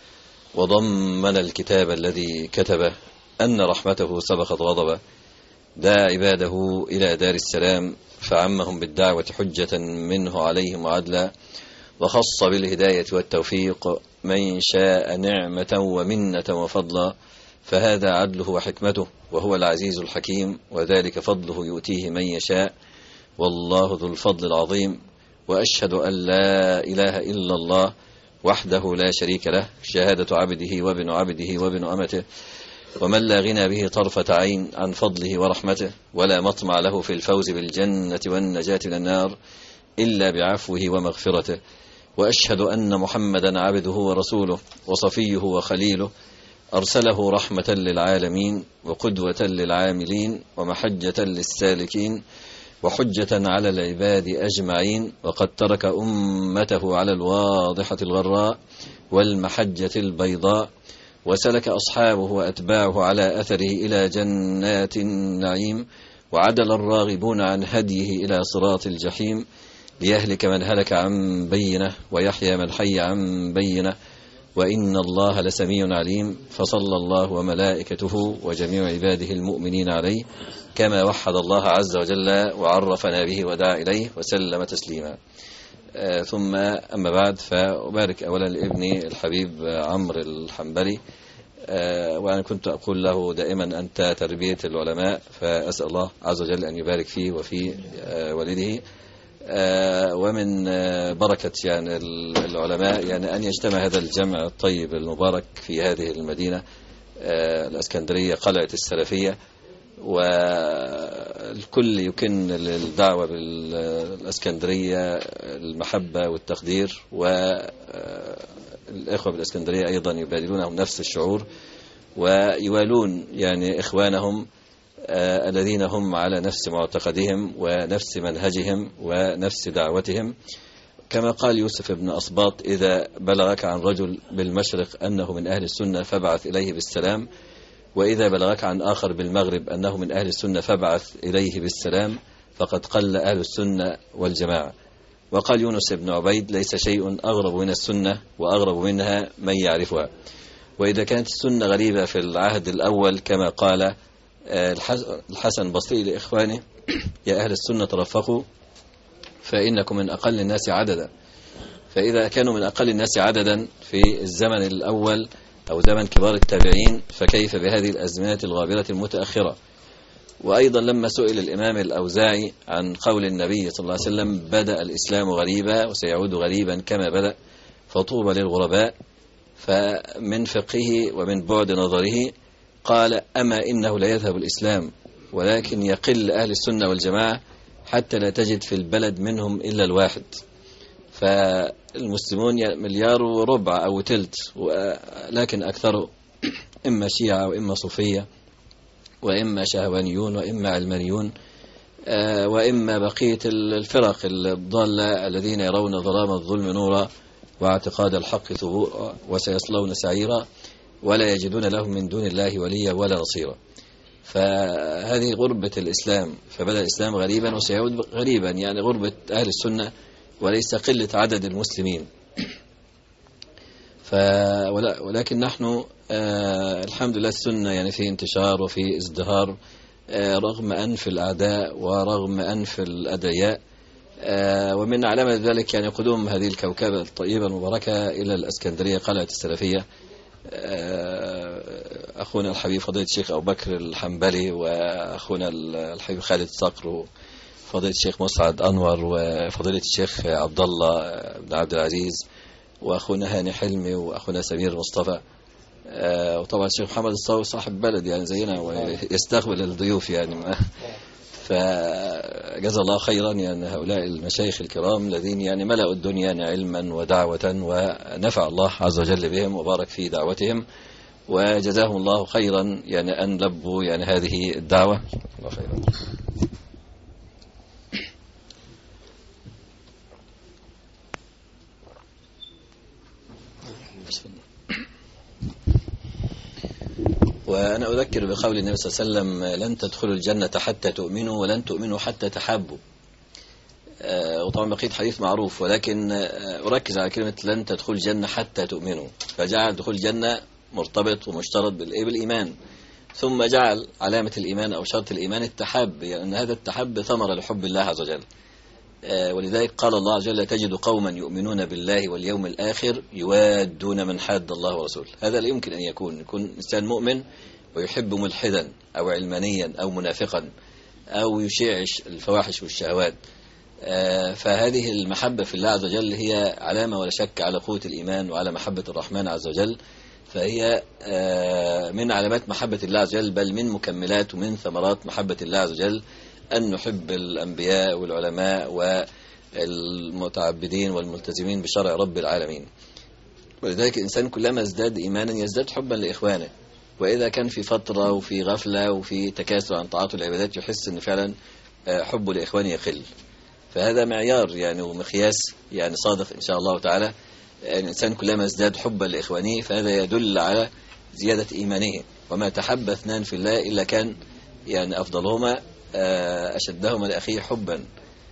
S3: وضمن الكتاب الذي كتبه أن رحمته سبقت غضبه، دعا عباده إلى دار السلام فعمهم بالدعوة حجة منه عليهم وعدلا، وخص بالهداية والتوفيق من شاء نعمة ومنة وفضلا، فهذا عدله وحكمته، وهو العزيز الحكيم، وذلك فضله يؤتيه من يشاء، والله ذو الفضل العظيم. وأشهد أن لا إله إلا الله وحده لا شريك له، شهادة عبده وابن عبده وابن أمته، ومن لا غنى به طرفة عين عن فضله ورحمته، ولا مطمع له في الفوز بالجنة والنجاة من النار إلا بعفوه ومغفرته. وأشهد أن محمدا عبده ورسوله وصفيه وخليله، أرسله رحمة للعالمين وقدوة للعاملين ومحجة للسالكين وحجة على العباد أجمعين، وقد ترك أمته على الواضحة الغراء والمحجة البيضاء، وسلك أصحابه وأتباعه على أثره إلى جنات النعيم، وعدل الراغبون عن هديه إلى صراط الجحيم، ليهلك من هلك عن بينه ويحيى من حي عن بينه، وإن الله لسميع عليم. فصلى الله وملائكته وجميع عباده المؤمنين عليه كما وحد الله عز وجل وعرفنا به ودعا إليه وسلم تسليما. آه ثم أما بعد، فأبارك أولا لابني الحبيب عمرو الحنبلي، آه وأنا كنت أقول له دائما أنت تربية العلماء، فأسأل الله عز وجل أن يبارك فيه وفي آه والده، آه ومن آه بركة يعني العلماء يعني أن يجتمع هذا الجمع الطيب المبارك في هذه المدينة آه الأسكندرية قلعة السلفية، والكل يكن للدعوة بالإسكندرية المحبة والتقدير، والإخوة بالإسكندرية أيضا يبادلونهم نفس الشعور، ويوالون يعني إخوانهم آه الذين هم على نفس معتقدهم ونفس منهجهم ونفس دعوتهم. كما قال يوسف بن أصباط: إذا بلغك عن رجل بالمشرق أنه من أهل السنة فابعث إليه بالسلام، وإذا بلغك عن آخر بالمغرب أنه من أهل السنة فابعث إليه بالسلام، فقد قل أهل السنة والجماعة. وقال يونس بن عبيد ليس شيء أغرب من السنة وأغرب منها من يعرفها. وإذا كانت السنة غريبة في العهد الأول كما قال الحسن البصري لإخوانه يا أهل السنة ترفقوا فإنكم من أقل الناس عددا، فإذا كانوا من أقل الناس عددا في الزمن الأول أو زمن كبار التابعين فكيف بهذه الأزمنة الغابرة المتأخرة. وأيضا لما سئل الإمام الأوزاعي عن قول النبي صلى الله عليه وسلم بدأ الإسلام غريبا وسيعود غريبا كما بدأ فطوبى للغرباء، فمن فقهه ومن بعد نظره قال أما إنه لا يذهب الإسلام ولكن يقل أهل السنة والجماعة حتى لا تجد في البلد منهم إلا الواحد. فالمسلمون مليار وربع أو تلت، لكن أكثر إما شيعة وإما صوفية وإما شهوانيون وإما علمانيون وإما بقية الفرق الضالة الذين يرون ظلام الظلم نورا واعتقاد الحق ثبورا وسيصلون سعيرا ولا يجدون لهم من دون الله وليا ولا نصيرا. فهذه غربة الإسلام، فبدأ الإسلام غريبا وسيعود غريبا، يعني غربة أهل السنة وليس قلة عدد المسلمين. ولكن نحن آه الحمد لله السنة يعني في انتشار وفي ازدهار آه رغم أنف الأعداء ورغم أنف الأدعياء. آه ومن علامة ذلك يعني قدوم هذه الكوكبة الطيبة المباركة إلى الأسكندرية قلعة السلفية. آه أخونا الحبيب فضيلة الشيخ أبو بكر الحنبلي وأخونا الحبيب خالد صقر وفضيلة الشيخ مسعد أنور وفضيلة الشيخ عبد الله بن عبد العزيز وأخونا هاني حلمي وأخونا سمير مصطفى، آه وطبعا الشيخ محمد الصاوي صاحب بلد يعني زينا ويستقبل الضيوف يعني. فجزا الله خيرا يعني هؤلاء المشايخ الكرام الذين يعني ملأوا الدنيا علما ودعوة ونفع الله عز وجل بهم وبارك في دعوتهم وجزاهم الله خيرا يعني أن لبوا يعني هذه الدعوة. الله خيرا. وأنا أذكر بقول النبي صلى الله عليه وسلم لن تدخلوا الجنة حتى تؤمنوا ولن تؤمنوا حتى تحبوا. آه وطبعا بقيت حديث معروف، ولكن آه أركز على كلمة لن تدخلوا الجنة حتى تؤمنوا، فجعل دخول الجنة مرتبط ومشترط بالإيمان، ثم جعل علامة الإيمان أو شرط الإيمان التحب، يعني أن هذا التحب ثمرة لحب الله عز وجل. آه ولذلك قال الله عز وجل تجد قوما يؤمنون بالله واليوم الآخر يوادون من حاد الله ورسوله. هذا لا يمكن أن يكون يكون إنسان مؤمن ويحب ملحدا أو علمانيا أو منافقا أو يشيع الفواحش والشهوات. آه فهذه المحبة في الله عز وجل هي علامة ولا شك على قوة الإيمان وعلى محبة الرحمن عز وجل، فهي آه من علامات محبة الله عز وجل، بل من مكملات ومن ثمرات محبة الله عز وجل أن نحب الأنبياء والعلماء والمتعبدين والملتزمين بشرع رب العالمين. ولذلك الإنسان كلما ازداد إيمانا يزداد حبا لإخوانه، وإذا كان في فترة وفي غفلة وفي تكاسل عن طاعات العبادات يحس أن فعلا حبه لإخوانه يقل. فهذا معيار يعني ومقياس يعني صادق إن شاء الله تعالى. الإنسان كلما ازداد حبا لإخوانه فهذا يدل على زيادة إيمانه. وما تحب اثنان في الله إلا كان يعني أفضلهما أشدهما لأخيه حبا.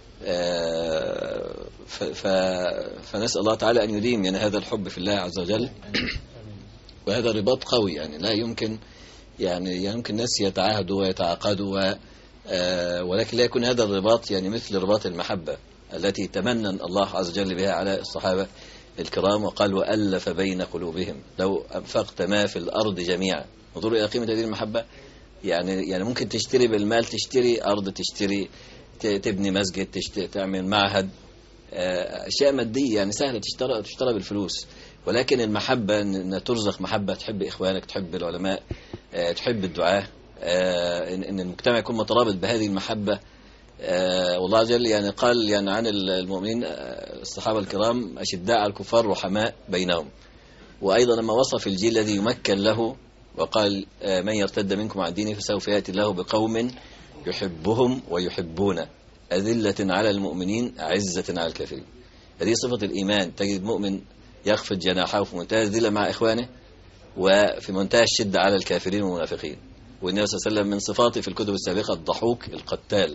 S3: فنسأل الله تعالى أن يديم يعني هذا الحب في الله عز وجل، وهذا رباط قوي يعني لا يمكن يعني يمكن الناس يتعاهدوا ويتعاقدوا و ولكن لا يكون هذا الرباط يعني مثل رباط المحبة التي تمنن الله عز وجل بها على الصحابة الكرام، وقال وألف بين قلوبهم لو أنفقت ما في الأرض جميعا. انظروا إلى قيمة هذه المحبة. يعني يعني ممكن تشتري بالمال، تشتري أرض، تشتري تبني مسجد، تشتري تعمل معهد، أشياء مادية يعني سهلة تشترى تشترى بالفلوس. ولكن المحبة أن ترزق محبة، تحب إخوانك، تحب العلماء، تحب الدعاء، أن المجتمع يكون مترابط بهذه المحبة. والله عز وجل يعني قال يعني عن المؤمنين الصحابة الكرام أشداء على الكفار رحماء بينهم. وأيضا لما وصف الجيل الذي يمكن له وقال من يرتد منكم عن دينه فسوف يأتي الله بقوم يحبهم ويحبون أذلة على المؤمنين عزة على الكافرين. هذه صفة الإيمان. تجد مؤمن يخفض جناحه في منتهى الذلة مع إخوانه وفي منتهى الشدة على الكافرين والمنافقين. والنبي صلى الله عليه وسلم من صفاته في الكتب السابقة الضحوك القتال،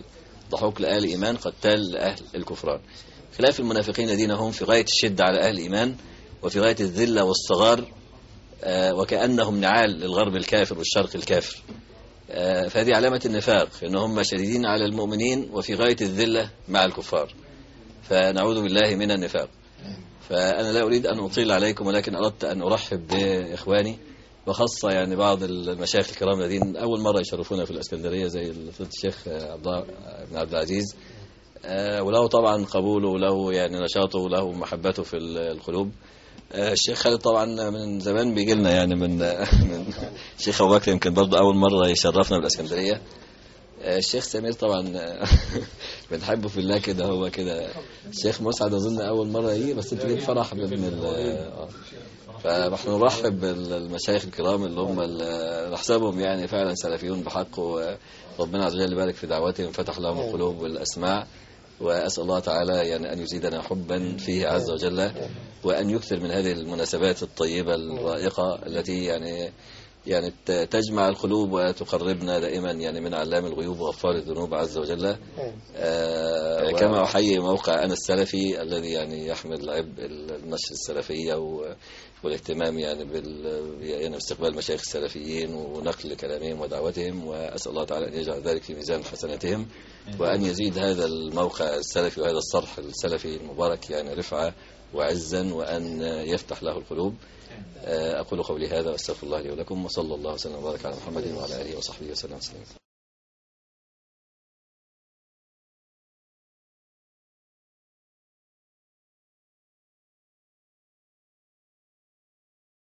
S3: ضحوك لأهل الإيمان قتال لأهل الكفران. خلاف المنافقين الذين هم في غاية الشدة على أهل الإيمان وفي غاية الذلة والصغار، وكأنهم نعال للغرب الكافر والشرق الكافر. فهذه علامة النفاق، أنهم شديدين على المؤمنين وفي غاية الذلة مع الكفار، فنعوذ بالله من النفاق. فأنا لا أريد أن أطيل عليكم، ولكن أردت أن أرحب بإخواني، وخاصة يعني بعض المشايخ الكرام الذين أول مرة يشرفونا في الإسكندرية زي فضيلة الشيخ عبد الله بن عبد العزيز، وله طبعا قبوله وله يعني نشاطه وله محبته في القلوب. الشيخ خالد طبعا من زمان بيجي لنا يعني من من الشيخ أبو بكر يمكن برضه أول مرة يشرفنا بالإسكندرية. الشيخ سمير طبعا بنحبه في الله كده، هو كده. الشيخ مسعد أظن أول مرة يجي، بس أنت جيت فرح بابن ال فنحن نرحب بالمشايخ الكرام اللي هم نحسبهم يعني فعلا سلفيون بحق، وربنا عز وجل يبارك في دعواتهم، فتح لهم القلوب والأسماع، وأسأل الله تعالى يعني أن يزيدنا حبا فيه عز وجل، وأن يكثر من هذه المناسبات الطيبة الرائقة التي يعني يعني تجمع القلوب وتقربنا دائما يعني من علام الغيوب وغفار الذنوب عز وجل. آه كما أحيي موقع أنا السلفي الذي يعني يحمل عبء النشر السلفية والاهتمام يعني بال يعني باستقبال مشايخ السلفيين ونقل كلامهم ودعوتهم، وأسأل الله تعالى أن يجعل ذلك في ميزان حسناتهم، وأن يزيد هذا الموقع السلفي وهذا الصرح السلفي المبارك يعني رفعة وعزا، وأن يفتح له القلوب. أقول قولي هذا وأستغفر الله لي ولكم، وصلى الله وسلم وبارك على محمد وعلى آله وصحبه وسلم.